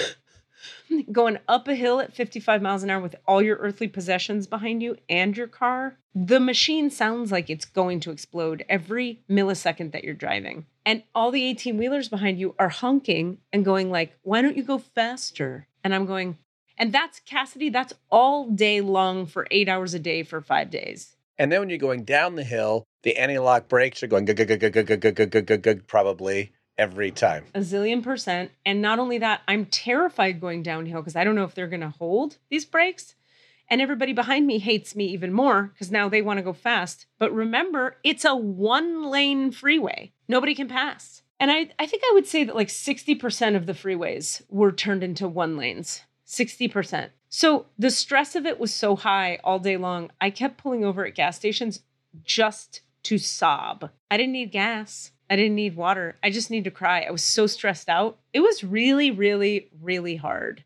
going up a hill at fifty-five miles an hour with all your earthly possessions behind you and your car, the machine sounds like it's going to explode every millisecond that you're driving. And all the eighteen-wheelers behind you are honking and going like, why don't you go faster? And I'm going, and that's, Cassidy, that's all day long for eight hours a day for five days. And then when you're going down the hill, the anti-lock brakes are going gug, gug, gug, gug, gug, gug, gug, gug, gug, gug, probably every time. A zillion percent. And not only that, I'm terrified going downhill because I don't know if they're going to hold these brakes. And everybody behind me hates me even more because now they want to go fast. But remember, it's a one-lane freeway. Nobody can pass. And I, I think I would say that like sixty percent of the freeways were turned into one lanes. sixty percent. So the stress of it was so high all day long. I kept pulling over at gas stations just to sob. I didn't need gas. I didn't need water. I just need to cry. I was so stressed out. It was really, really, really hard.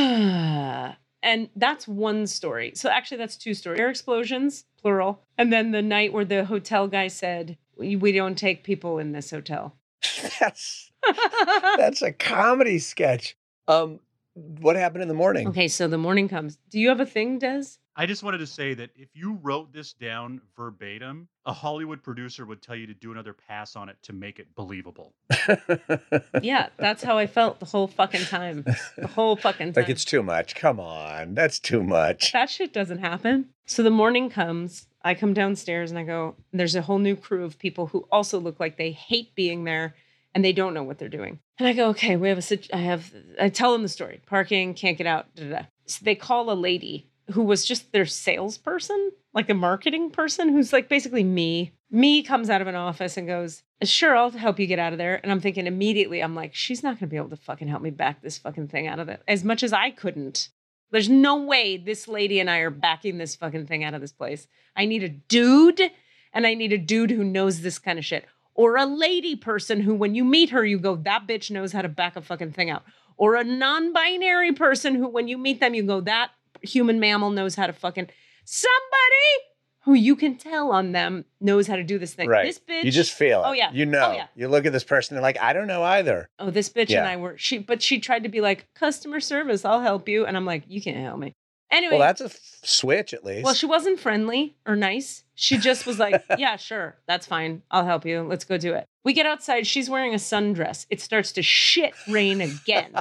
And that's one story. So actually that's two stories. Air explosions, plural. And then the night where the hotel guy said, we we don't take people in this hotel. That's that's a comedy sketch. Um, what happened in the morning? Okay, so the morning comes. Do you have a thing, Des? I just wanted to say that if you wrote this down verbatim, a Hollywood producer would tell you to do another pass on it to make it believable. Yeah, that's how I felt the whole fucking time. The whole fucking time. Like, it's too much. Come on. That's too much. That shit doesn't happen. So the morning comes, I come downstairs and I go, there's a whole new crew of people who also look like they hate being there and they don't know what they're doing. And I go, okay, we have a, situ- I have, I tell them the story. Parking, can't get out, da, da, da. So they call a lady who was just their salesperson, like a marketing person who's like basically me. Me comes out of an office and goes, sure, I'll help you get out of there. And I'm thinking immediately, I'm like, she's not going to be able to fucking help me back this fucking thing out of it. As much as I couldn't. There's no way this lady and I are backing this fucking thing out of this place. I need a dude, and I need a dude who knows this kind of shit. Or a lady person who, when you meet her, you go, that bitch knows how to back a fucking thing out. Or a non-binary person who, when you meet them, you go, that human mammal knows how to fucking... Somebody who you can tell on them knows how to do this thing. Right. This bitch... You just feel it. Oh, yeah. You know. Oh, yeah. You look at this person, they're like, I don't know either. Oh, this bitch Yeah. and I were... she, But she tried to be like, customer service, I'll help you. And I'm like, you can't help me. Anyway... Well, that's a f- switch, at least. Well, she wasn't friendly or nice. She just was like, yeah, sure. That's fine. I'll help you. Let's go do it. We get outside. She's wearing a sundress. It starts to shit rain again.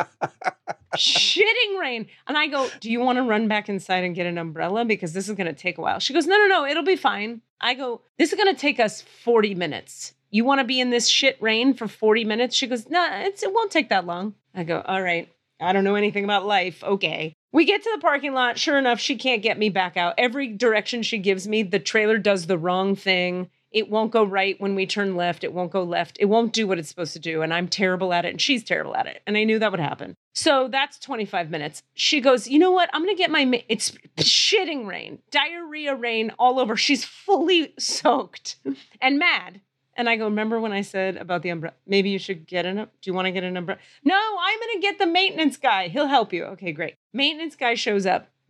Shitting rain. And I go, do you want to run back inside and get an umbrella? Because this is going to take a while. She goes, no, no, no. It'll be fine. I go, this is going to take us forty minutes. You want to be in this shit rain for forty minutes? She goes, no, nah, it's, it won't take that long. I go, all right. I don't know anything about life. Okay. We get to the parking lot. Sure enough, she can't get me back out. Every direction she gives me, the trailer does the wrong thing. It won't go right when we turn left. It won't go left. It won't do what it's supposed to do. And I'm terrible at it. And she's terrible at it. And I knew that would happen. So that's twenty-five minutes. She goes, you know what? I'm going to get my, ma- it's shitting rain, diarrhea rain all over. She's fully soaked and mad. And I go, remember when I said about the umbrella? Maybe you should get an, do you want to get an umbrella? No, I'm going to get the maintenance guy. He'll help you. Okay, great. Maintenance guy shows up.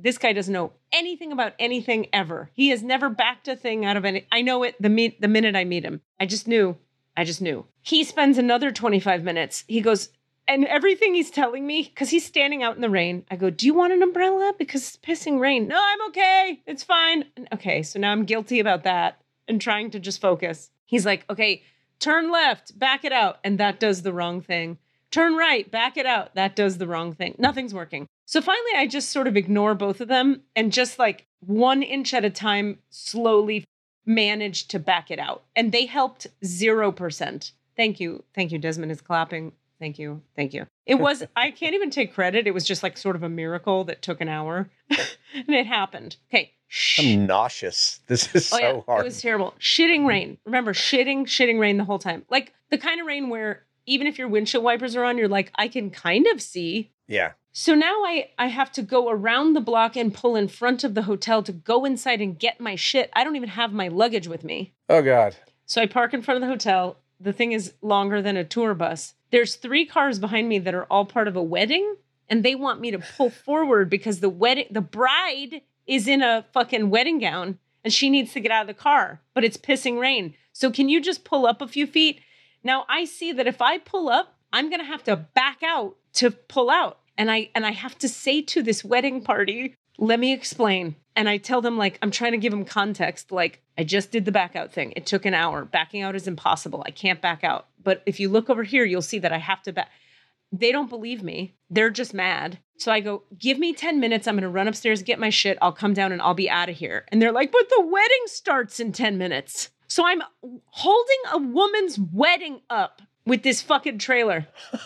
this guy doesn't know anything about anything ever. He has never backed a thing out of any. I know it the, me- the minute I meet him. I just knew. I just knew. He spends another twenty-five minutes. He goes, and everything he's telling me, because he's standing out in the rain, I go, do you want an umbrella? Because it's pissing rain. No, I'm okay. It's fine. And, okay, so now I'm guilty about that and trying to just focus. He's like, okay, turn left, back it out. And that does the wrong thing. Turn right, back it out. That does the wrong thing. Nothing's working. So finally, I just sort of ignore both of them and just like one inch at a time, slowly managed to back it out. And they helped zero percent. Thank you. Thank you. Desmond is clapping. Thank you. Thank you. It was, I can't even take credit. It was just like sort of a miracle that took an hour and it happened. Okay. Shh. I'm nauseous. This is Oh, so yeah. hard. It was terrible. Shitting rain. Remember, shitting, shitting rain the whole time. Like the kind of rain where even if your windshield wipers are on, you're like, I can kind of see. Yeah. So now I, I have to go around the block and pull in front of the hotel to go inside and get my shit. I don't even have my luggage with me. Oh, God. So I park in front of the hotel. The thing is longer than a tour bus. There's three cars behind me that are all part of a wedding, and they want me to pull forward because the wedding, the bride is in a fucking wedding gown and she needs to get out of the car, but it's pissing rain. So can you just pull up a few feet? Now I see that if I pull up, I'm going to have to back out to pull out. And I, and I have to say to this wedding party, let me explain. And I tell them, like, I'm trying to give them context. Like, I just did the back out thing. It took an hour. Backing out is impossible. I can't back out. But if you look over here, you'll see that I have to back. They don't believe me. They're just mad. So I go, give me ten minutes. I'm going to run upstairs, get my shit. I'll come down and I'll be out of here. And they're like, but the wedding starts in ten minutes. So I'm holding a woman's wedding up with this fucking trailer.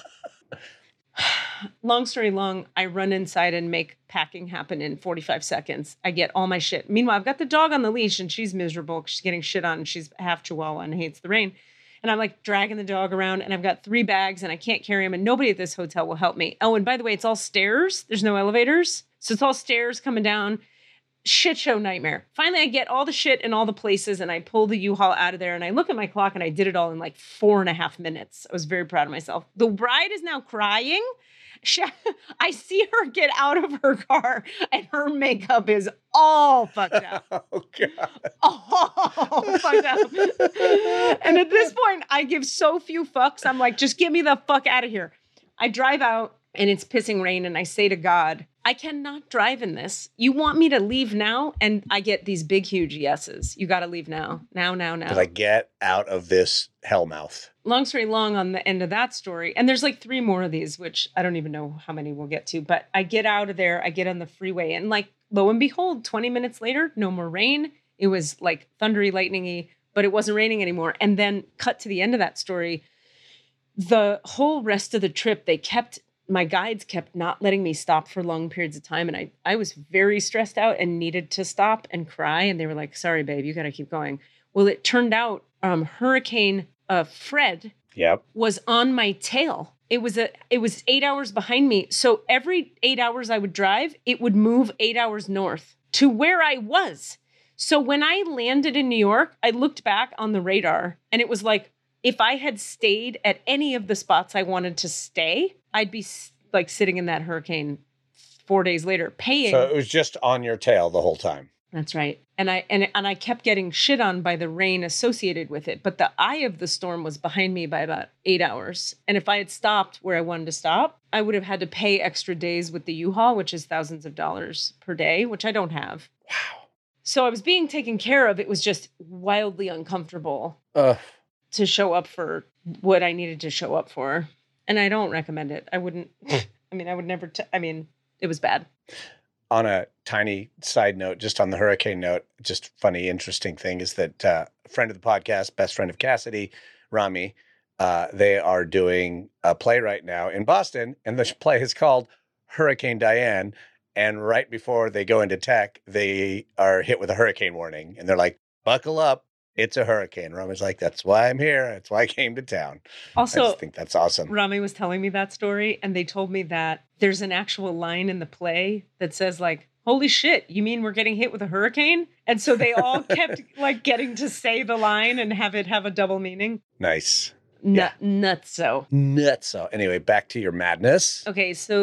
Long story long, I run inside and make packing happen in forty-five seconds. I get all my shit. Meanwhile, I've got the dog on the leash and she's miserable. She's getting shit on and she's half Chihuahua and hates the rain. And I'm like dragging the dog around and I've got three bags and I can't carry them and nobody at this hotel will help me. Oh, and by the way, it's all stairs. There's no elevators. So it's all stairs coming down. Shit show nightmare. Finally, I get all the shit in all the places and I pull the U-Haul out of there and I look at my clock and I did it all in like four and a half minutes. I was very proud of myself. The bride is now crying. She, I see her get out of her car and her makeup is all fucked up. Oh, God. All fucked up. And at this point, I give so few fucks. I'm like, just get me the fuck out of here. I drive out and it's pissing rain and I say to God, I cannot drive in this. You want me to leave now? And I get these big, huge yeses. You got to leave now. Now, now, now. Like, get out of this hellmouth. Long story long on the end of that story. And there's like three more of these, which I don't even know how many we'll get to. But I get out of there. I get on the freeway. And like, lo and behold, twenty minutes later, no more rain. It was like thundery, lightningy, but it wasn't raining anymore. And then cut to the end of that story. The whole rest of the trip, they kept... my guides kept not letting me stop for long periods of time. And I, I was very stressed out and needed to stop and cry. And they were like, sorry, babe, you got to keep going. Well, it turned out um, Hurricane uh, Fred Yep. was on my tail. It was a, it was eight hours behind me. So every eight hours I would drive, it would move eight hours north to where I was. So when I landed in New York, I looked back on the radar and it was like, if I had stayed at any of the spots I wanted to stay, I'd be like sitting in that hurricane four days later paying. So it was just on your tail the whole time. That's right. And I and and I kept getting shit on by the rain associated with it. But the eye of the storm was behind me by about eight hours. And if I had stopped where I wanted to stop, I would have had to pay extra days with the U-Haul, which is thousands of dollars per day, which I don't have. Wow. So I was being taken care of. It was just wildly uncomfortable Uh, to show up for what I needed to show up for. And I don't recommend it. I wouldn't, I mean, I would never, t- I mean, it was bad. on a tiny side note, just on the hurricane note, just funny, interesting thing is that uh, a friend of the podcast, best friend of Cassidy, Rami, uh, they are doing a play right now in Boston, and the play is called Hurricane Diane. And right before they go into tech, they are hit with a hurricane warning, and they're like, buckle up. It's a hurricane. Rami's like, that's why I'm here. That's why I came to town. Also, I just think that's awesome. Rami was telling me that story, and they told me that there's an actual line in the play that says, like, holy shit, you mean we're getting hit with a hurricane? And so they all kept, like, getting to say the line and have it have a double meaning. Nice. N- Yeah. Nutso. Nuts. So anyway, back to your madness. Okay, so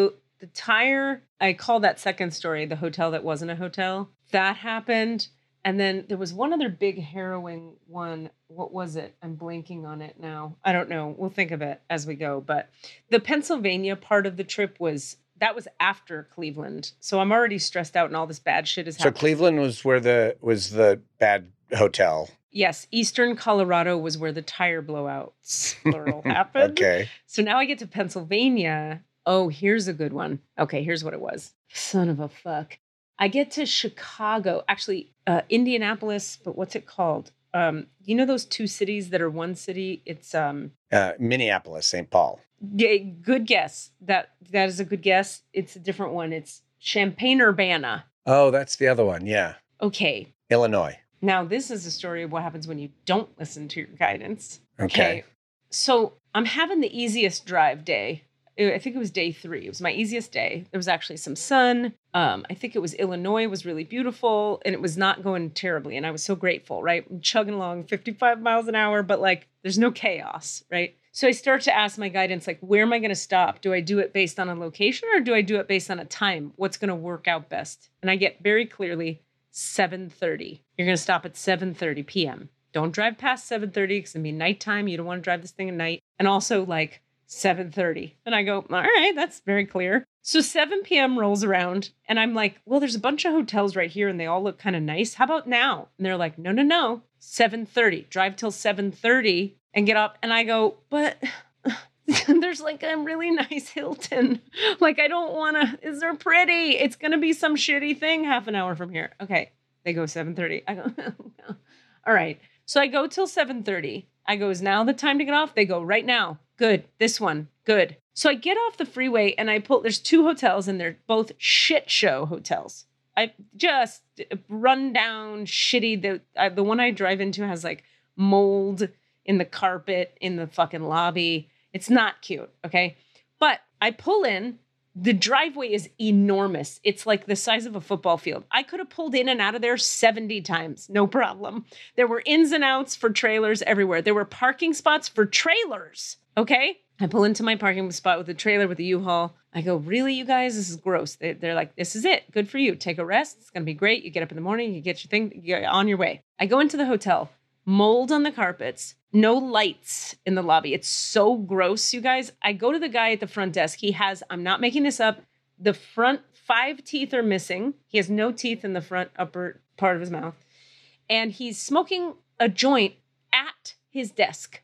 the tire, I call that second story the hotel that wasn't a hotel. That happened. And then there was one other big harrowing one. What was it? I'm blanking on it now. I don't know. We'll think of it as we go. But the Pennsylvania part of the trip was, that was after Cleveland. So I'm already stressed out and all this bad shit is So happening. Cleveland was where the was the bad hotel. Yes, Eastern Colorado was where the tire blowouts, plural, happened. Okay. So now I get to Pennsylvania. Oh, here's a good one. Okay, here's what it was. Son of a fuck. I get to Chicago, actually uh, Indianapolis, but what's it called? Um, you know those two cities that are one city? It's um, Uh, Minneapolis, Saint Paul. yeah, good guess. That that is a good guess. It's a different one. It's Champaign-Urbana. Oh, that's the other one. Yeah. Okay. Illinois. Now this is a story of what happens when you don't listen to your guidance. Okay. So I'm having the easiest drive day. I think it was day three. It was my easiest day. There was actually some sun. Um, I think it was Illinois was really beautiful and it was not going terribly. And I was so grateful, right? I'm chugging along fifty-five miles an hour, but like there's no chaos, right? So I start to ask my guidance, like, where am I going to stop? Do I do it based on a location or do I do it based on a time? What's going to work out best? And I get very clearly seven thirty. You're going to stop at seven thirty p.m. Don't drive past seven thirty because it'll be nighttime. You don't want to drive this thing at night. And also like seven thirty. And I go, all right, that's very clear. So seven p.m. rolls around and I'm like, well, there's a bunch of hotels right here and they all look kind of nice. How about now? And they're like, no, no, no. seven thirty. Drive till seven thirty and get up. And I go, but there's like a really nice Hilton. Like, I don't want to, is there pretty? It's going to be some shitty thing half an hour from here. Okay. They go seven thirty. I go, no. All right. So I go till seven thirty. I go, is now the time to get off? They go, right now. Good. This one. Good. So I get off the freeway and I pull, there's two hotels and they're both shit show hotels. I just run down shitty. The, uh, the one I drive into has like mold in the carpet in the fucking lobby. It's not cute. Okay. But I pull in. The driveway is enormous. It's like the size of a football field. I could have pulled in and out of there seventy times. No problem. There were ins and outs for trailers everywhere. There were parking spots for trailers. Okay. I pull into my parking spot with a trailer with a U-Haul. I go, really, you guys? This is gross. They, they're like, this is it. Good for you. Take a rest. It's going to be great. You get up in the morning. You get your thing. You're on your way. I go into the hotel. Mold on the carpets. No lights in the lobby. It's so gross, you guys. I go to the guy at the front desk. He has, I'm not making this up, the front five teeth are missing. He has no teeth in the front upper part of his mouth. And he's smoking a joint at his desk.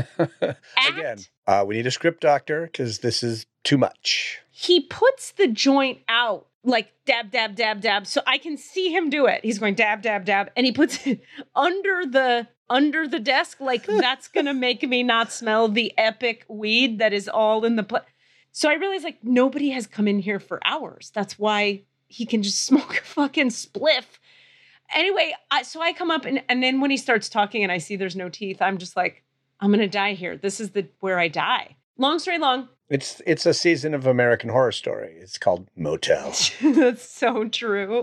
Again, uh, we need a script doctor because this is too much. He puts the joint out like dab, dab, dab, dab. So I can see him do it. He's going dab, dab, dab. And he puts it under the under the desk. Like that's going to make me not smell the epic weed that is all in the pla- So I realized like nobody has come in here for hours. That's why he can just smoke a fucking spliff. Anyway, I, so I come up and, and then when he starts talking and I see there's no teeth, I'm just like, I'm going to die here. This is the where I die. Long story long. It's it's a season of American Horror Story. It's called Motel. That's so true.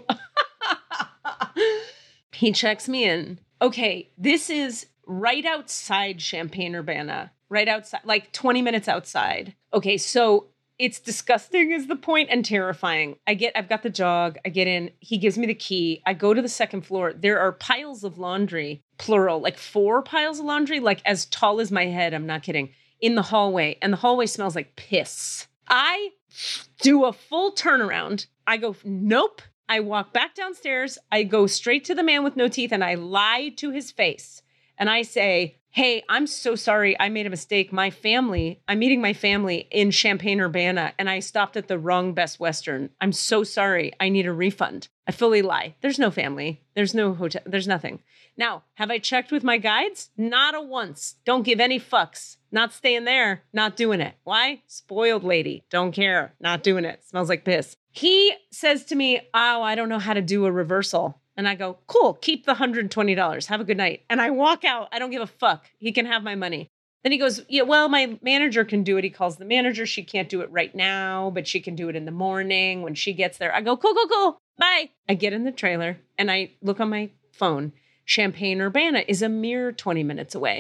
He checks me in. Okay, this is right outside Champaign-Urbana. Right outside, like twenty minutes outside. Okay, so it's disgusting is the point and terrifying. I get, I've got the jog. I get in. He gives me the key. I go to the second floor. There are piles of laundry, plural, like four piles of laundry, like as tall as my head. I'm not kidding. In the hallway. And the hallway smells like piss. I do a full turnaround. I go, nope. I walk back downstairs. I go straight to the man with no teeth and I lie to his face. And I say, hey, I'm so sorry. I made a mistake. My family, I'm meeting my family in Champaign-Urbana and I stopped at the wrong Best Western. I'm so sorry. I need a refund. I fully lie. There's no family. There's no hotel. There's nothing. Now, have I checked with my guides? Not a once. Don't give any fucks. Not staying there. Not doing it. Why? Spoiled lady. Don't care. Not doing it. Smells like piss. He says to me, oh, I don't know how to do a reversal. And I go, cool, keep the one hundred twenty dollars. Have a good night. And I walk out. I don't give a fuck. He can have my money. Then he goes, yeah, well, my manager can do it. He calls the manager. She can't do it right now, but she can do it in the morning when she gets there. I go, cool, cool, cool. Bye. I get in the trailer and I look on my phone. Champaign-Urbana is a mere twenty minutes away.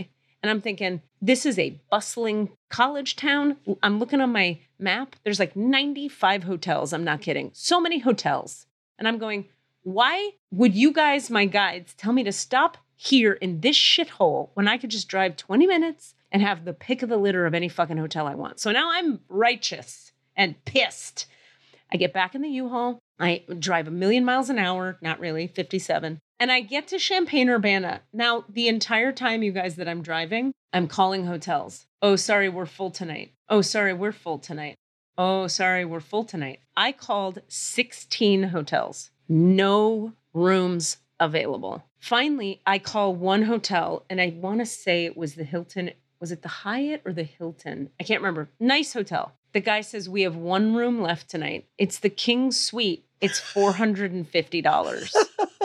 And I'm thinking, this is a bustling college town. I'm looking on my map. There's like ninety-five hotels. I'm not kidding. So many hotels. And I'm going, why would you guys, my guides, tell me to stop here in this shithole when I could just drive twenty minutes and have the pick of the litter of any fucking hotel I want? So now I'm righteous and pissed. I get back in the U-Haul. I drive a million miles an hour. Not really, fifty-seven. And I get to Champaign-Urbana. Now, the entire time, you guys, that I'm driving, I'm calling hotels. Oh, sorry, we're full tonight. Oh, sorry, we're full tonight. Oh, sorry, we're full tonight. I called sixteen hotels. No rooms available. Finally, I call one hotel, and I want to say it was the Hilton. Was it the Hyatt or the Hilton? I can't remember. Nice hotel. The guy says, we have one room left tonight. It's the King Suite. It's four hundred fifty dollars.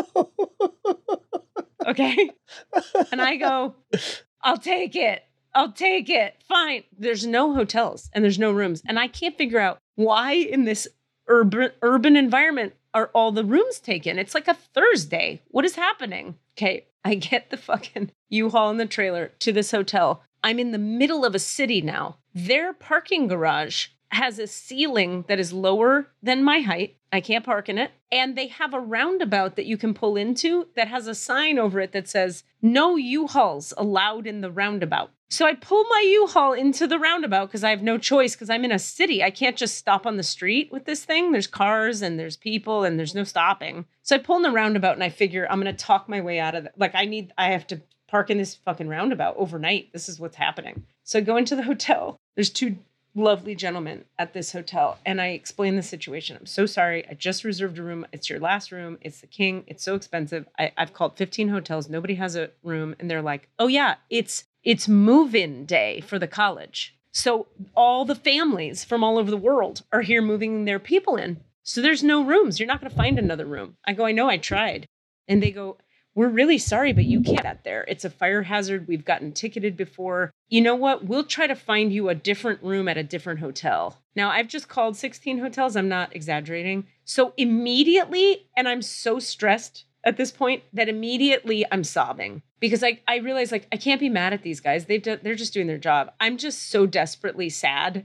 Okay. And I go, I'll take it. I'll take it. Fine. There's no hotels and there's no rooms. And I can't figure out why in this urban urban environment are all the rooms taken. It's like a Thursday. What is happening? Okay. I get the fucking U-Haul and the trailer to this hotel. I'm in the middle of a city now. Their parking garage has a ceiling that is lower than my height. I can't park in it. And they have a roundabout that you can pull into that has a sign over it that says, no U-Hauls allowed in the roundabout. So I pull my U-Haul into the roundabout because I have no choice because I'm in a city. I can't just stop on the street with this thing. There's cars and there's people and there's no stopping. So I pull in the roundabout and I figure I'm going to talk my way out of it. Like I need, I have to park in this fucking roundabout overnight. This is what's happening. So I go into the hotel. There's two lovely gentlemen at this hotel. And I explain the situation. I'm so sorry. I just reserved a room. It's your last room. It's the King. It's so expensive. I, I've called fifteen hotels. Nobody has a room. And they're like, oh yeah, it's, it's move-in day for the college. So all the families from all over the world are here moving their people in. So there's no rooms. You're not going to find another room. I go, I know, I tried. And they go, we're really sorry, but you can't get there. It's a fire hazard. We've gotten ticketed before. You know what? We'll try to find you a different room at a different hotel. Now, I've just called sixteen hotels. I'm not exaggerating. So immediately, and I'm so stressed at this point that immediately I'm sobbing because I, I realize like I can't be mad at these guys. They've done, they're just doing their job. I'm just so desperately sad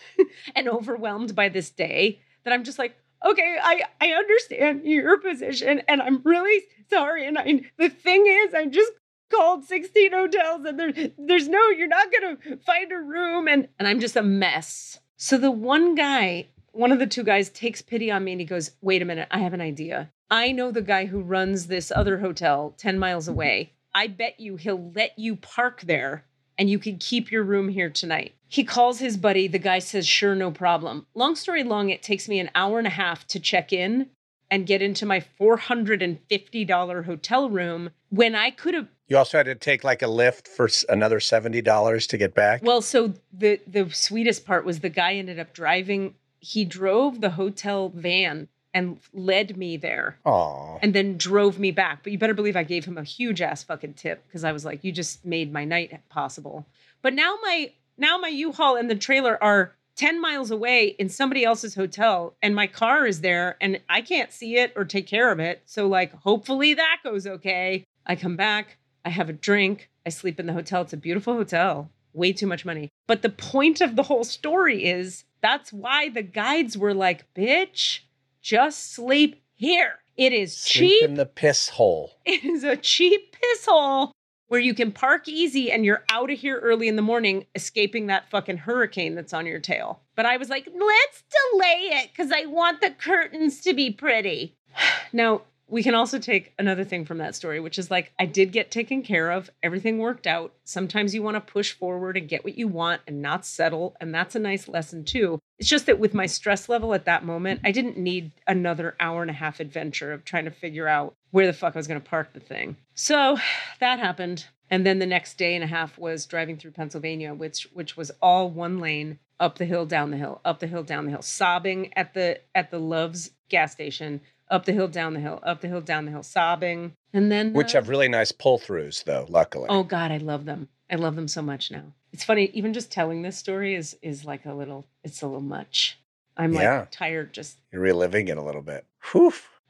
and overwhelmed by this day that I'm just like, okay, I, I understand your position and I'm really sorry. And I, the thing is, I just called sixteen hotels and there, there's no, you're not going to find a room. And, and I'm just a mess. So the one guy, one of the two guys takes pity on me and he goes, wait a minute, I have an idea. I know the guy who runs this other hotel ten miles away. I bet you he'll let you park there and you can keep your room here tonight. He calls his buddy. The guy says, sure, no problem. Long story long, it takes me an hour and a half to check in and get into my four hundred fifty dollars hotel room when I could have. You also had to take like a lift for another seventy dollars to get back? Well, so the, the sweetest part was the guy ended up driving. He drove the hotel van and led me there. Aww. And then drove me back. But you better believe I gave him a huge ass fucking tip because I was like, you just made my night possible. But now my now my U-Haul and the trailer are ten miles away in somebody else's hotel and my car is there and I can't see it or take care of it. So like, hopefully that goes okay. I come back, I have a drink, I sleep in the hotel. It's a beautiful hotel. Way too much money. But the point of the whole story is that's why the guides were like, bitch, just sleep here. It is Sleep cheap. in the piss hole. It is a cheap piss hole where you can park easy and you're out of here early in the morning, escaping that fucking hurricane that's on your tail. But I was like, let's delay it because I want the curtains to be pretty. Now, we can also take another thing from that story, which is like, I did get taken care of. Everything worked out. Sometimes you want to push forward and get what you want and not settle. And that's a nice lesson too. It's just that with my stress level at that moment, I didn't need another hour and a half adventure of trying to figure out where the fuck I was going to park the thing. So that happened. And then the next day and a half was driving through Pennsylvania, which which was all one lane, up the hill, down the hill, up the hill, down the hill, sobbing at the at the Love's gas station. Up the hill, down the hill, up the hill, down the hill, sobbing. And then... Which uh, have really nice pull-throughs, though, luckily. Oh, God, I love them. I love them so much now. It's funny, even just telling this story is is like a little, it's a little much. I'm like Yeah. tired just... You're reliving it a little bit. Whew.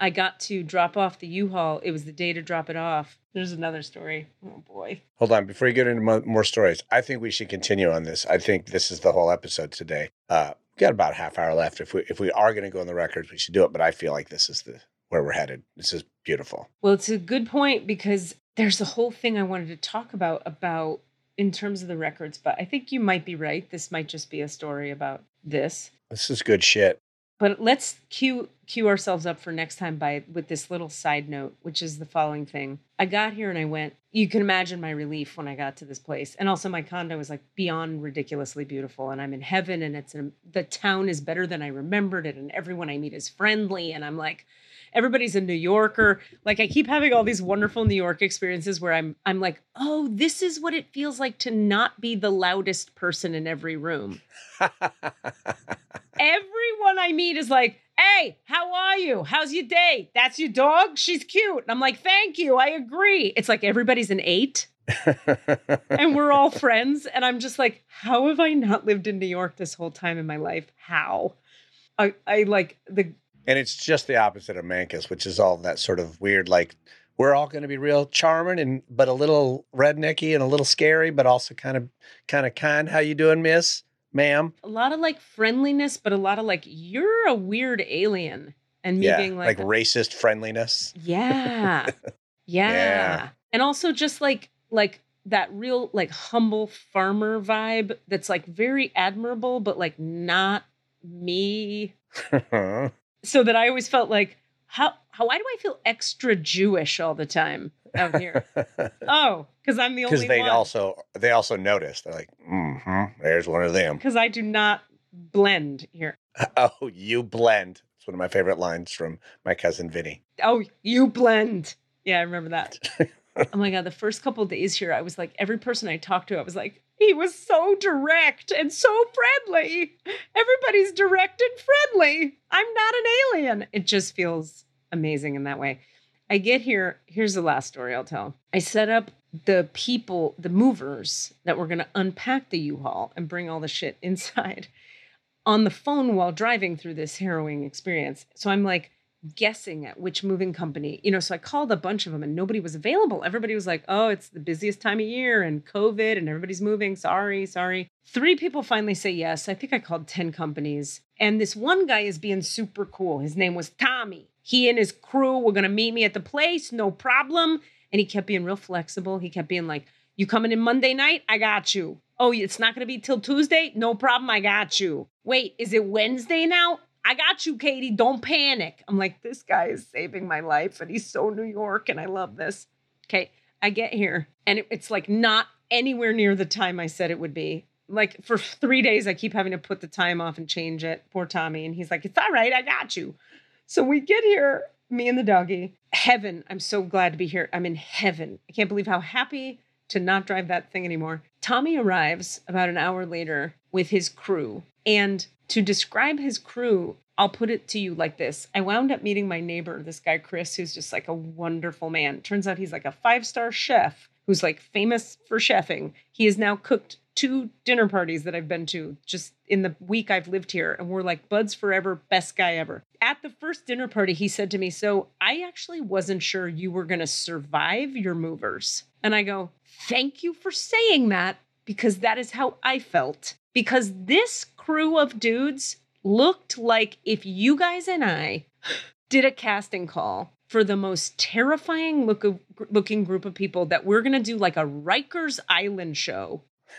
I got to drop off the U-Haul. It was the day to drop it off. There's another story. Oh, boy. Hold on. Before you get into mo- more stories, I think we should continue on this. I think this is the whole episode today. Uh, we got about a half hour left. If we if we are going to go on the records, we should do it. But I feel like this is the where we're headed. This is beautiful. Well, it's a good point because there's a whole thing I wanted to talk about, about in terms of the records. But I think you might be right. This might just be a story about this. This is good shit. But let's cue cue ourselves up for next time by with this little side note, which is the following thing. I got here and I went, you can imagine my relief when I got to this place. And also my condo is like beyond ridiculously beautiful. And I'm in heaven and it's in, the town is better than I remembered it. And everyone I meet is friendly. And I'm like, everybody's a New Yorker. Like I keep having all these wonderful New York experiences where I'm I'm like, oh, this is what it feels like to not be the loudest person in every room. Everyone I meet is like, hey, how are you? How's your day? That's your dog? She's cute. And I'm like, thank you. I agree. It's like everybody's an eight and we're all friends. And I'm just like, how have I not lived in New York this whole time in my life? How? I, I like the... And it's just the opposite of Mancus, which is all that sort of weird, like, we're all going to be real charming and but a little rednecky and a little scary, but also kind of kind of kind. How you doing, miss? Ma'am? A lot of like friendliness, but a lot of like, you're a weird alien. And me yeah, being like... like racist friendliness. Yeah. yeah. Yeah. And also just like, like that real like humble farmer vibe that's like very admirable, but like not me. So that I always felt like, how, how, why do I feel extra Jewish all the time out here? Oh, because I'm the only one. Because they also, they also notice. They're like, mm-hmm, there's one of them. Because I do not blend here. Oh, you blend. It's one of my favorite lines from my cousin Vinny. Oh, you blend. Yeah, I remember that. Oh my God, the first couple of days here, I was like, every person I talked to, I was like, he was so direct and so friendly. Everybody's direct and friendly. I'm not an alien. It just feels amazing in that way. I get here. Here's the last story I'll tell. I set up the people, the movers that were going to unpack the U-Haul and bring all the shit inside on the phone while driving through this harrowing experience. So I'm like, guessing at which moving company, you know, so I called a bunch of them and nobody was available. Everybody was like, oh, it's the busiest time of year and COVID and everybody's moving. Sorry, sorry. Three people finally say yes. I think I called ten companies. And this one guy is being super cool. His name was Tommy. He and his crew were going to meet me at the place. No problem. And he kept being real flexible. He kept being like, you coming in Monday night? I got you. Oh, it's not going to be till Tuesday? No problem. I got you. Wait, is it Wednesday now? I got you, Katie. Don't panic. I'm like, this guy is saving my life and he's so New York and I love this. Okay, I get here and it, it's like not anywhere near the time I said it would be. Like for three days, I keep having to put the time off and change it. Poor Tommy. And he's like, it's all right. I got you. So we get here, me and the doggy. Heaven. I'm so glad to be here. I'm in heaven. I can't believe how happy to not drive that thing anymore. Tommy arrives about an hour later with his crew. And to describe his crew, I'll put it to you like this. I wound up meeting my neighbor, this guy, Chris, who's just like a wonderful man. Turns out he's like a five-star chef who's like famous for chefing. He has now cooked two dinner parties that I've been to just in the week I've lived here. And we're like buds forever, best guy ever. At the first dinner party, he said to me, so I actually wasn't sure you were going to survive your movers. And I go, thank you for saying that, because that is how I felt. Because this crew of dudes looked like if you guys and I did a casting call for the most terrifying look of, looking group of people that we're going to do like a Rikers Island show.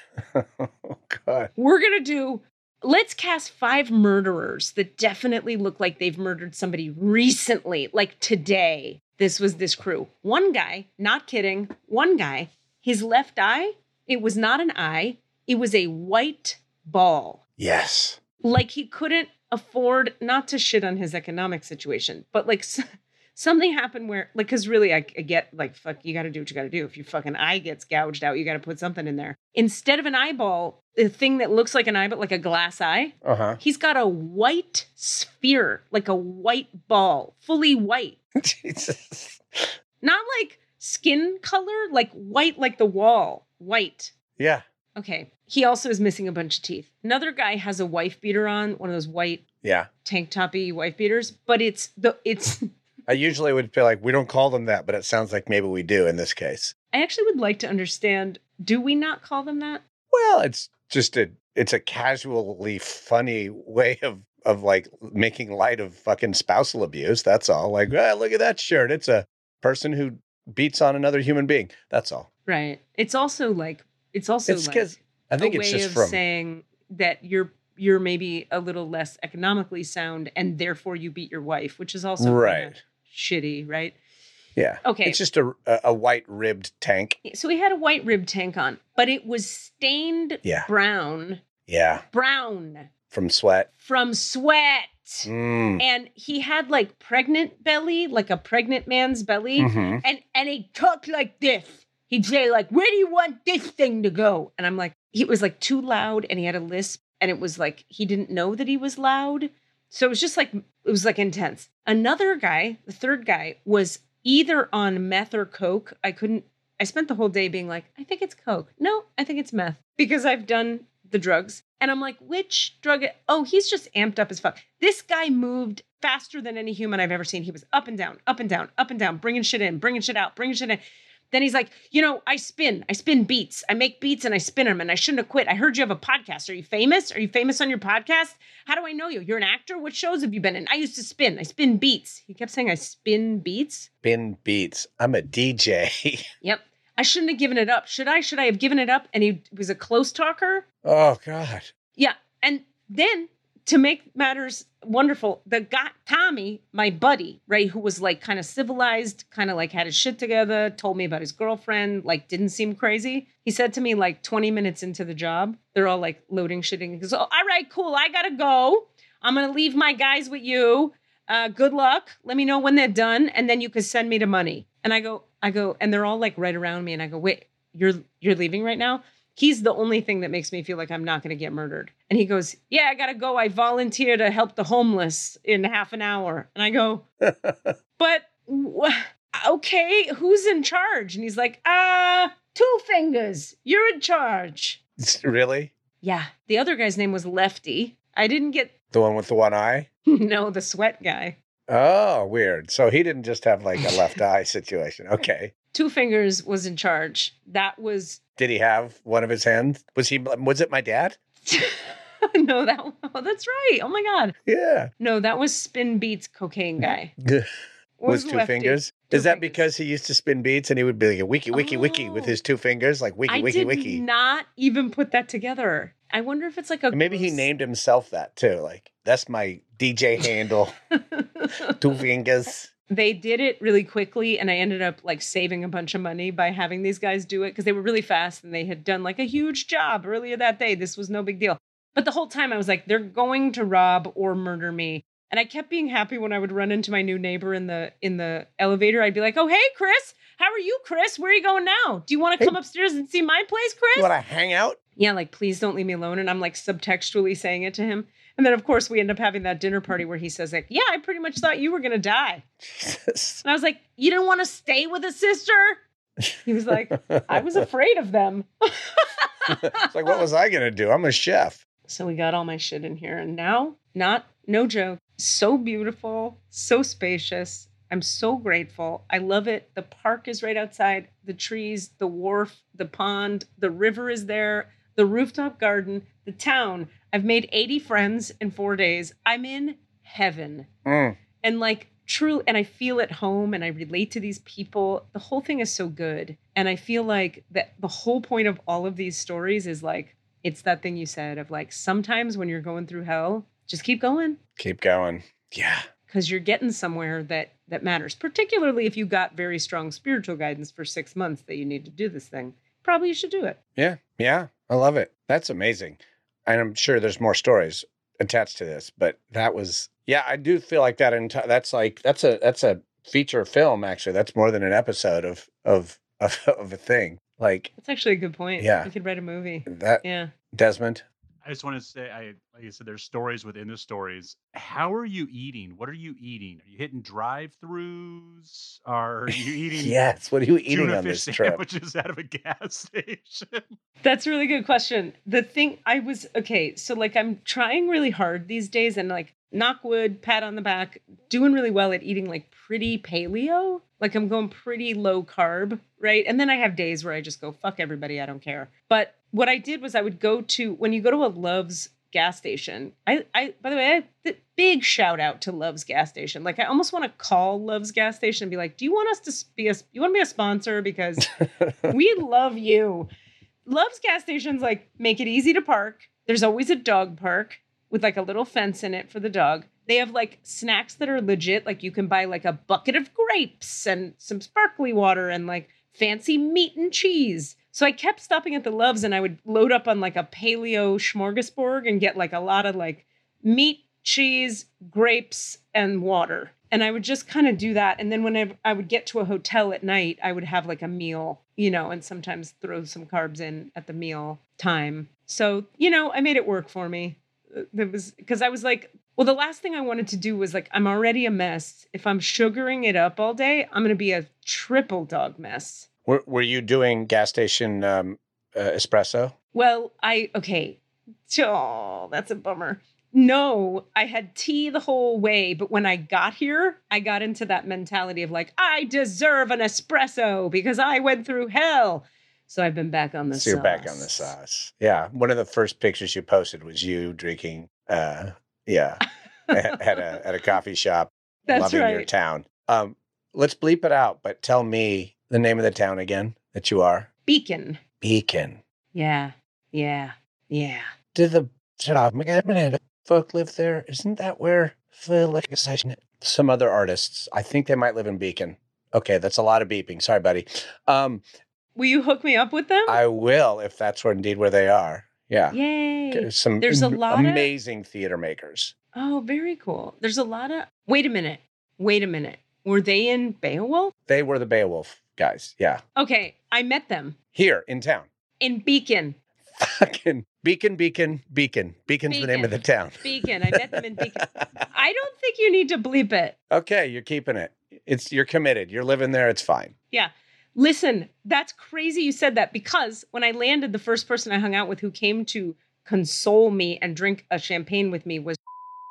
Oh, God. We're going to do, let's cast five murderers that definitely look like they've murdered somebody recently, like today. This was this crew. One guy, not kidding, one guy, his left eye, it was not an eye, it was a white ball. Yes. Like he couldn't afford, not to shit on his economic situation, but like s- something happened where, like, because really I, I get like, fuck, you got to do what you got to do. If your fucking eye gets gouged out, you got to put something in there. Instead of an eyeball, the thing that looks like an eye, but like a glass eye, uh-huh. He's got a white sphere, like a white ball, fully white. Jesus. Not like skin color, like white, like the wall, white. Yeah. Okay. He also is missing a bunch of teeth. Another guy has a wife beater on, one of those white yeah. tank toppy wife beaters, but it's the it's I usually would feel like we don't call them that, but it sounds like maybe we do in this case. I actually would like to understand, do we not call them that? Well, it's just a it's a casually funny way of of like making light of fucking spousal abuse. That's all. Like, ah, look at that shirt. It's a person who beats on another human being. That's all. Right. It's also like it's also It's like because I think a it's way just of from saying that you're you're maybe a little less economically sound and therefore you beat your wife, which is also right. kinda shitty, right? Yeah. Okay. It's just a a, a white ribbed tank. So he had a white rib tank on, but it was stained Yeah. brown. Yeah. Brown From sweat. from sweat. Mm. And he had like pregnant belly, like a pregnant man's belly. Mhm. And and he talked like this. He'd say like, where do you want this thing to go? And I'm like, he was like too loud and he had a lisp and it was like, he didn't know that he was loud. So it was just like, it was like intense. Another guy, the third guy was either on meth or coke. I couldn't, I spent the whole day being like, I think it's coke. No, I think it's meth because I've done the drugs. And I'm like, which drug? Oh, he's just amped up as fuck. This guy moved faster than any human I've ever seen. He was up and down, up and down, up and down, bringing shit in, bringing shit out, bringing shit in. Then he's like, you know, I spin, I spin beats. I make beats and I spin them and I shouldn't have quit. I heard you have a podcast. Are you famous? Are you famous on your podcast? How do I know you? You're an actor? What shows have you been in? I used to spin. I spin beats. He kept saying I spin beats. Spin beats. I'm a D J. Yep. I shouldn't have given it up. Should I? Should I have given it up? And he was a close talker. Oh, God. Yeah. And then to make matters wonderful, the guy, Tommy, my buddy, right, who was like kind of civilized, kind of like had his shit together, told me about his girlfriend, like didn't seem crazy. He said to me like twenty minutes into the job, they're all like loading shit in. He goes, oh, all right, cool. I got to go. I'm going to leave my guys with you. Uh, good luck. Let me know when they're done. And then you can send me the money. And I go, I go, and they're all like right around me. And I go, wait, you're, you're leaving right now? He's the only thing that makes me feel like I'm not going to get murdered. And he goes, yeah, I got to go. I volunteer to help the homeless in half an hour. And I go, but wh- okay, who's in charge? And he's like, uh, Two Fingers, you're in charge. Really? Yeah. The other guy's name was Lefty. I didn't get, The one with the one eye? no, the sweat guy. Oh, weird. So he didn't just have like a left eye situation. Okay. Two Fingers was in charge. That was, Did he have one of his hands? Was he? Was it my dad? no, that, oh, that's right. Oh my God. Yeah. No, that was Spin Beats cocaine guy. Was Or two Lefty. fingers? Two Is that fingers. because he used to spin beats and he would be like a wiki, wiki, wiki with Oh. his two fingers, like wiki, I wiki, did wiki. not even put that together. I wonder if it's like a And maybe he gross- named himself that too. Like that's my D J handle. Two fingers. They did it really quickly, and I ended up like saving a bunch of money by having these guys do it because they were really fast and they had done like a huge job earlier that day. This was no big deal. But the whole time I was like, they're going to rob or murder me. And I kept being happy when I would run into my new neighbor in the in the elevator. I'd be like, oh, hey, Chris, how are you, Chris? Where are you going now? Do you want to Hey. come upstairs and see my place, Chris? You want to hang out? Yeah, like, please don't leave me alone. And I'm like subtextually saying it to him. And then, of course, we end up having that dinner party where he says, like, yeah, I pretty much thought you were going to die. Jesus. And I was like, you didn't want to stay with a sister? He was like, I was afraid of them. It's like, what was I gonna do? I'm a chef. So we got all my shit in here. And now, not, no joke, so beautiful, so spacious. I'm so grateful. I love it. The park is right outside, the trees, the wharf, the pond, the river is there, the rooftop garden, the town. I've made eighty friends in four days. I'm in heaven. Mm. And like, true, and I feel at home and I relate to these people. The whole thing is so good. And I feel like that the whole point of all of these stories is like, it's that thing you said of like, sometimes when you're going through hell, just keep going Keep going. Yeah. because you're getting somewhere that that matters. Particularly if you got very strong spiritual guidance for six months that you need to do this thing. Probably you should do it. Yeah. Yeah. I love it. That's amazing. And I'm sure there's more stories attached to this, but that was, yeah, I do feel like that. Enti- that's like, that's a, that's a feature film. Actually, that's more than an episode of, of, of, of a thing. Like That's actually a good point. Yeah. You could write a movie. that, Yeah. Desmond. I just want to say, I like I said, there's stories within the stories. How are you eating? What are you eating? Are you hitting drive-throughs? Are you eating Yes. What are you eating tuna on fish this trip? sandwiches out of a gas station? That's a really good question. The thing I was, okay, so like I'm trying really hard these days and like knock wood, pat on the back, doing really well at eating like pretty paleo. Like I'm going pretty low carb, right? And then I have days where I just go, fuck everybody, I don't care. But what I did was I would go to, when you go to a Love's gas station, I, I by the way, I, the big shout out to Love's gas station. Like I almost want to call Love's gas station and be like, do you want us to be a, you want to be a sponsor? Because we love you. Love's gas stations like make it easy to park. There's always a dog park with like a little fence in it for the dog. They have like snacks that are legit. Like you can buy like a bucket of grapes and some sparkly water and like fancy meat and cheese. So I kept stopping at the Loves and I would load up on like a paleo smorgasbord and get like a lot of like meat, cheese, grapes, and water. And I would just kind of do that. And then when I, I would get to a hotel at night, I would have like a meal, you know, and sometimes throw some carbs in at the meal time. So, you know, I made it work for me. It was because I was like, well, the last thing I wanted to do was like, I'm already a mess. If I'm sugaring it up all day, I'm going to be a triple dog mess. Were, were you doing gas station um, uh, espresso? Well, I, okay. Oh, that's a bummer. No, I had tea the whole way. But when I got here, I got into that mentality of like, I deserve an espresso because I went through hell. So I've been back on the so sauce. You're back on the sauce. Yeah. One of the first pictures you posted was you drinking, uh, yeah, at a at a coffee shop, That's loving right. your town. Um, let's bleep it out, but tell me the name of the town again that you are. Beacon. Beacon. Yeah. Yeah. Yeah. Did the folk live there? Isn't that where some other artists? I think they might live in Beacon. Okay, that's a lot of beeping. Sorry, buddy. Um, Will you hook me up with them? I will, if that's where indeed where they are. Yeah. Yay. Some There's a lot of- amazing theater makers. Oh, very cool. There's a lot of... Wait a minute. Wait a minute. Were they in Beowulf? They were the Beowulf guys. Yeah. Okay, I met them Here in town. in Beacon. Fucking Beacon, Beacon, Beacon. Beacon's the name of the town. Beacon. I met them in Beacon. I don't think you need to bleep it. Okay, you're keeping it. It's you're committed. You're living there. It's fine. Yeah. Listen, that's crazy you said that because when I landed, the first person I hung out with who came to console me and drink a champagne with me was...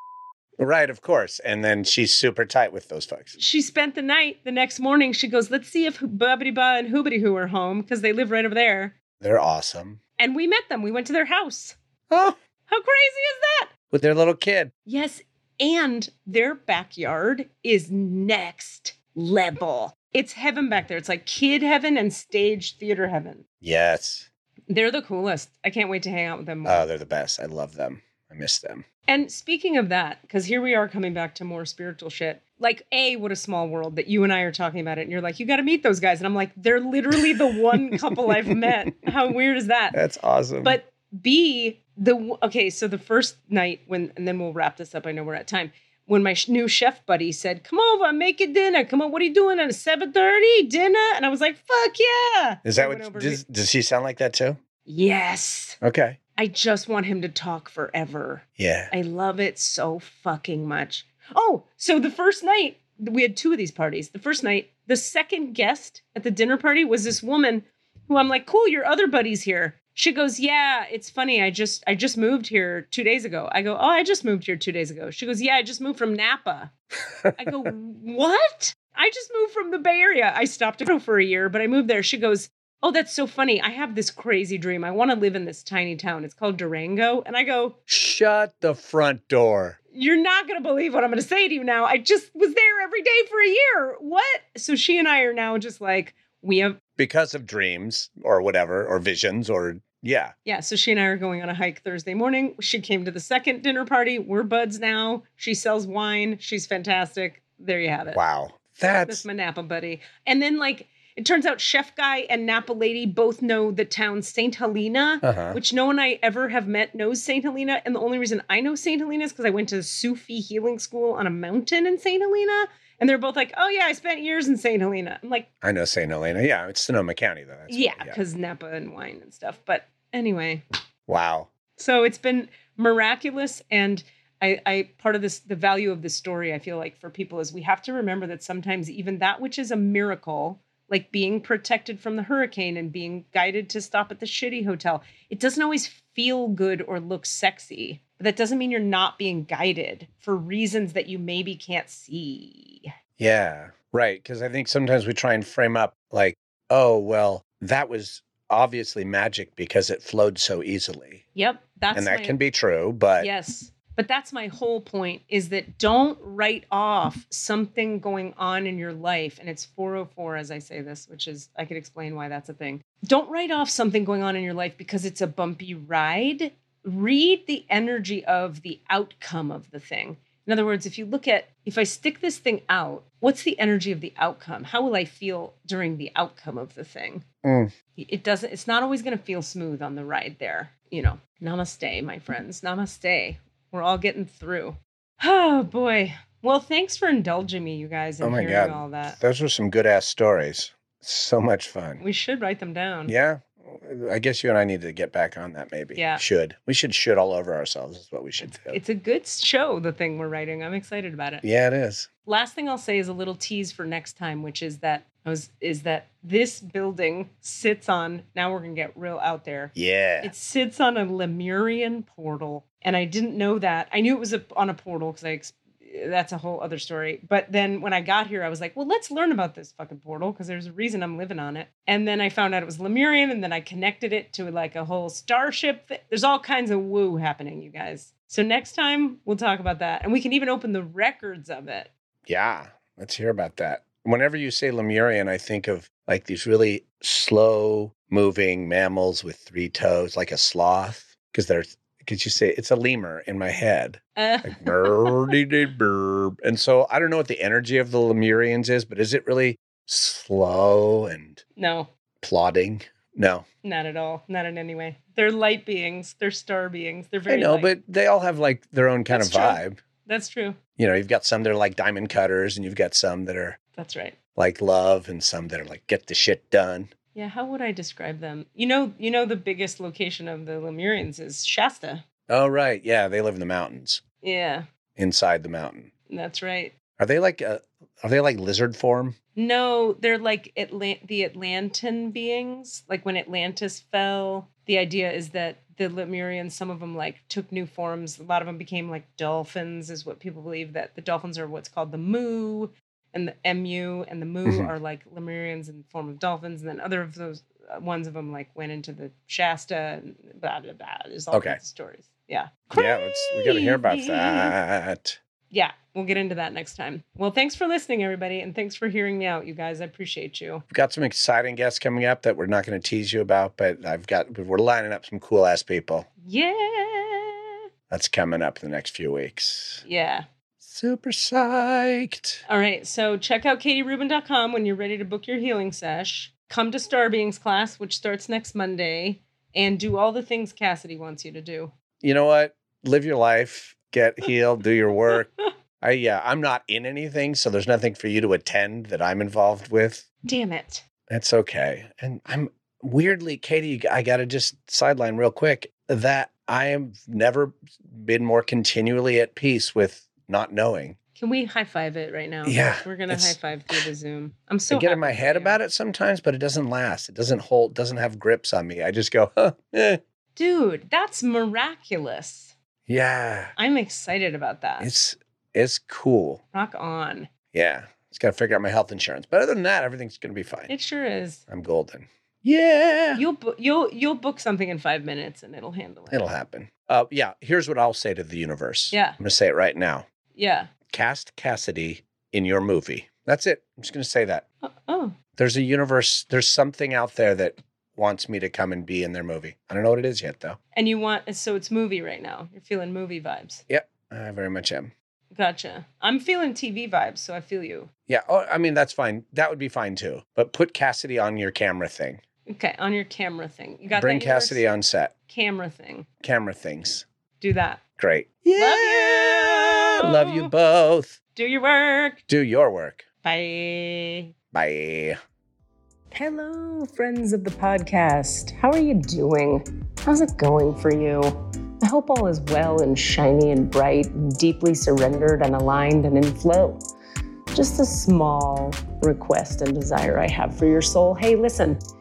Right, of course. And then she's super tight with those folks. She spent the night. The next morning, she goes, let's see if Bubbity Ba and Hoobity Hoo are home because they live right over there. They're awesome. And we met them. We went to their house. Oh, How crazy is that? with their little kid. Yes. And their backyard is next level. It's heaven back there. It's like kid heaven and stage theater heaven. Yes. They're the coolest. I can't wait to hang out with them more. Oh, they're the best. I love them. I miss them. And speaking of that, because here we are coming back to more spiritual shit. Like, A, what a small world that you and I are talking about it. And you're like, you got to meet those guys. And I'm like, they're literally the one couple I've met. How weird is that? That's awesome. But B, the, okay, so the first night when, and then we'll wrap this up. I know we're at time. When my sh- new chef buddy said, come over, make it dinner. Come on, what are you doing at seven thirty? Dinner? And I was like, fuck yeah. Is I that went what, over does, to- does he sound like that too? Yes. Okay. I just want him to talk forever. Yeah. I love it so fucking much. Oh, so the first night, we had two of these parties. The first night, the second guest at the dinner party was this woman who I'm like, cool, your other buddy's here. She goes, yeah, it's funny. I just I just moved here two days ago. I go, oh, I just moved here two days ago. She goes, yeah, I just moved from Napa. I go, what? I just moved from the Bay Area. I stopped to go for a year, but I moved there. She goes, oh, that's so funny. I have this crazy dream. I want to live in this tiny town. It's called Durango. And I go, Shut the front door. you're not going to believe what I'm going to say to you now. I just was there every day for a year. What? So she and I are now just like, we have, Because of dreams or whatever, or visions, or yeah. yeah. So she and I are going on a hike Thursday morning. She came to the second dinner party. We're buds now. She sells wine. She's fantastic. There you have it. Wow. That's That's my Napa buddy. And then like, it turns out Chef Guy and Napa Lady both know the town Saint Helena, Uh-huh. which no one I ever have met knows Saint Helena. And the only reason I know Saint Helena is because I went to Sufi healing school on a mountain in Saint Helena. And they're both like, oh yeah, I spent years in Saint Helena. I'm like, I know Saint Helena. Yeah, it's Sonoma County though. That's yeah, what- because Napa and wine and stuff. But anyway, Wow. so it's been miraculous. And I, I part of this, the value of this story, I feel like for people is we have to remember that sometimes even that which is a miracle, like being protected from the hurricane and being guided to stop at the shitty hotel, it doesn't always feel good or look sexy. But that doesn't mean you're not being guided for reasons that you maybe can't see. Yeah, right. Because I think sometimes we try and frame up like, oh, well, that was obviously magic because it flowed so easily. Yep. That's and that my, can be true, but yes. But that's my whole point, is that don't write off something going on in your life. And it's four oh four as I say this, which is, I could explain why that's a thing. Don't write off something going on in your life because it's a bumpy ride. Read the energy of the outcome of the thing. In other words, if you look at, if I stick this thing out, what's the energy of the outcome? How will I feel during the outcome of the thing? Mm. It doesn't, it's not always going to feel smooth on the ride there. You know, namaste, my friends, namaste. We're all getting through. Oh boy. Well, thanks for indulging me, you guys, and oh my hearing God. all that. Those were some good ass stories. So much fun. We should write them down. Yeah. I guess you and I need to get back on that maybe. Yeah. Should. We should should all over ourselves is what we should do. It's a good show, the thing we're writing. I'm excited about it. Yeah, it is. Last thing I'll say is a little tease for next time, which is that I was is that this building sits on, now we're going to get real out there. Yeah. It sits on a Lemurian portal. And I didn't know that. I knew it was a, on a portal because I ex- that's a whole other story. But then when I got here, I was like, well, let's learn about this fucking portal because there's a reason I'm living on it. And then I found out it was Lemurian, and then I connected it to like a whole starship. Th- there's all kinds of woo happening, you guys. So next time we'll talk about that. And we can even open the records of it. Yeah. Let's hear about that. Whenever you say Lemurian, I think of like these really slow moving mammals with three toes, like a sloth, because they're Because you say it's a lemur in my head. Uh. Like, burr-dee-dee-burr. And so I don't know what the energy of the Lemurians is, but is it really slow and No, plodding? No. not at all. Not in any way. They're light beings. They're star beings. They're I very know, light. but they all have like their own kind That's of true. vibe. That's true. You know, you've got some that are like diamond cutters, and you've got some that are That's right. like love, and some that are like get the shit done. Yeah, how would I describe them? You know, you know, the biggest location of the Lemurians is Shasta. Oh, right. Yeah, they live in the mountains, Yeah, inside the mountain. that's right. Are they like a, are they like lizard form? No, they're like Atlant- the Atlantean beings. Like when Atlantis fell, the idea is that the Lemurians, some of them like took new forms. A lot of them became like dolphins, is what people believe, that the dolphins are what's called the Mu, and the Emu and the Mu Mhm. are like Lemurians in the form of dolphins. And then other of those uh, ones of them like went into the Shasta and blah, blah, blah. There's all Okay. kinds of stories. Yeah. Yeah, let's, we got to hear about Crazy. that. Yeah, we'll get into that next time. Well, thanks for listening, everybody. And thanks for hearing me out, you guys. I appreciate you. We've got some exciting guests coming up that we're not going to tease you about, but I've got, we're lining up some cool ass people. Yeah. That's coming up in the next few weeks. Yeah. Super psyched. All right. So check out katie rubin dot com when you're ready to book your healing sesh. Come to Star Beings class, which starts next Monday, and do all the things Cassidy wants you to do. You know what? Live your life, get healed, do your work. I, yeah, I'm not in anything, so there's nothing for you to attend that I'm involved with. Damn it. That's okay. And I'm weirdly, Katie, I got to just sideline real quick that I have never been more continually at peace with not knowing. Can we high five it right now? Yeah, We're going to it's- high five through the Zoom. I'm so I get in happy my for head you. about it sometimes, but it doesn't last. It doesn't hold, doesn't have grips on me. I just go, huh, eh. Dude, that's miraculous. Yeah, I'm excited about that. it's it's cool. Rock on. Yeah, just got to figure out my health insurance. But other than that, everything's going to be fine. It sure is. I'm golden. Yeah, You'll bu- you'll you'll book something in five minutes and it'll handle it. it'll happen. Uh, yeah, here's what I'll say to the universe. Yeah. I'm going to say it right now. Yeah. Cast Cassidy in your movie. That's it. I'm just going to say that. Oh, oh. There's a universe, there's something out there that wants me to come and be in their movie. I don't know what it is yet, though. And you want, so it's movie right now. You're feeling movie vibes. Yep, I very much am. Gotcha. I'm feeling T V vibes, so I feel you. Yeah, oh, I mean, that's fine. That would be fine, too. But put Cassidy on your camera thing. Okay, on your camera thing. You got Bring that, yours? Cassidy on set. Camera thing. Camera things. Do that. Great. Love you. Love you both. Do your work. Do your work. Bye. Bye. Hello, friends of the podcast. How are you doing? How's it going for you? I hope all is well and shiny and bright and deeply surrendered and aligned and in flow. Just a small request and desire I have for your soul. Hey, listen,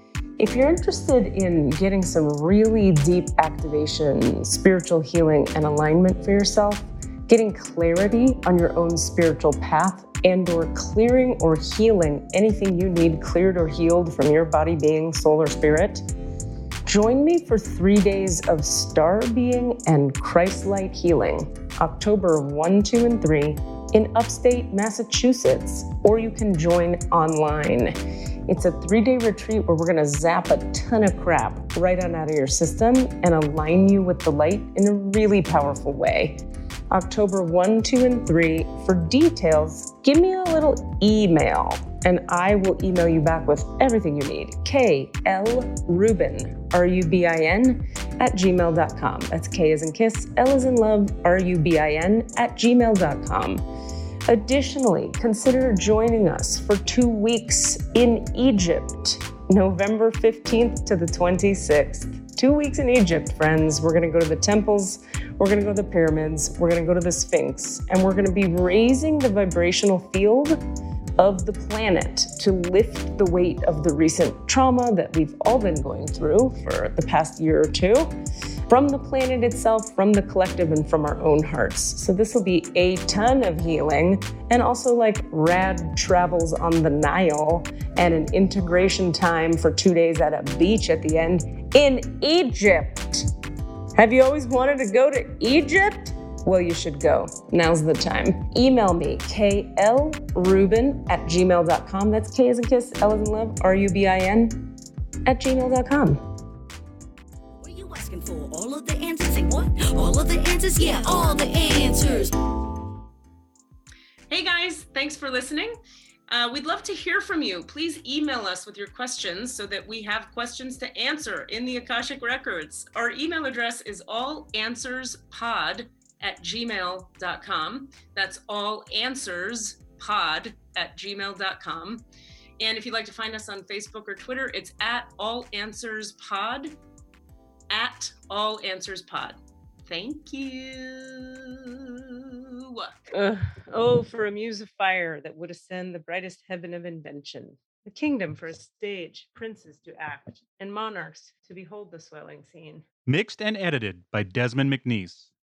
If you're interested in getting some really deep activation, spiritual healing, and alignment for yourself, getting clarity on your own spiritual path, and or clearing or healing anything you need cleared or healed from your body, being, soul, or spirit, join me for three days of star being and Christ-light healing, October first, second, and third in upstate Massachusetts, or you can join online. It's a three-day retreat where we're gonna zap a ton of crap right on out of your system and align you with the light in a really powerful way. October first, second, and third. For details, give me a little email and I will email you back with everything you need. K L Rubin, R U B I N, at gmail dot com. That's K as in kiss, L as in love, R U B I N, at gmail dot com. Additionally, consider joining us for two weeks in Egypt, November fifteenth to the twenty-sixth. Two weeks in Egypt, friends. We're gonna go to the temples, we're gonna go to the pyramids, we're gonna go to the Sphinx, and we're gonna be raising the vibrational field of the planet to lift the weight of the recent trauma that we've all been going through for the past year or two, from the planet itself, from the collective, and from our own hearts. So this will be a ton of healing and also like rad travels on the Nile and an integration time for two days at a beach at the end in Egypt. Have you always wanted to go to Egypt? Well, you should go. Now's the time. Email me, K L Rubin at gmail dot com. That's K as in kiss, L as in love, R U B I N, at gmail dot com. What are you asking for? All of the answers? Say what? All of the answers? Yeah, all the answers. Hey guys, thanks for listening. Uh, we'd love to hear from you. Please email us with your questions so that we have questions to answer in the Akashic Records. Our email address is allanswerspod at gmail dot com. That's allanswerspod at gmail dot com. And if you'd like to find us on Facebook or Twitter, it's at allanswerspod, at allanswerspod. Thank you. Uh, oh, for a muse of fire that would ascend the brightest heaven of invention, the kingdom for a stage, princes to act, and monarchs to behold the swelling scene. Mixed and edited by Desmond McNeese.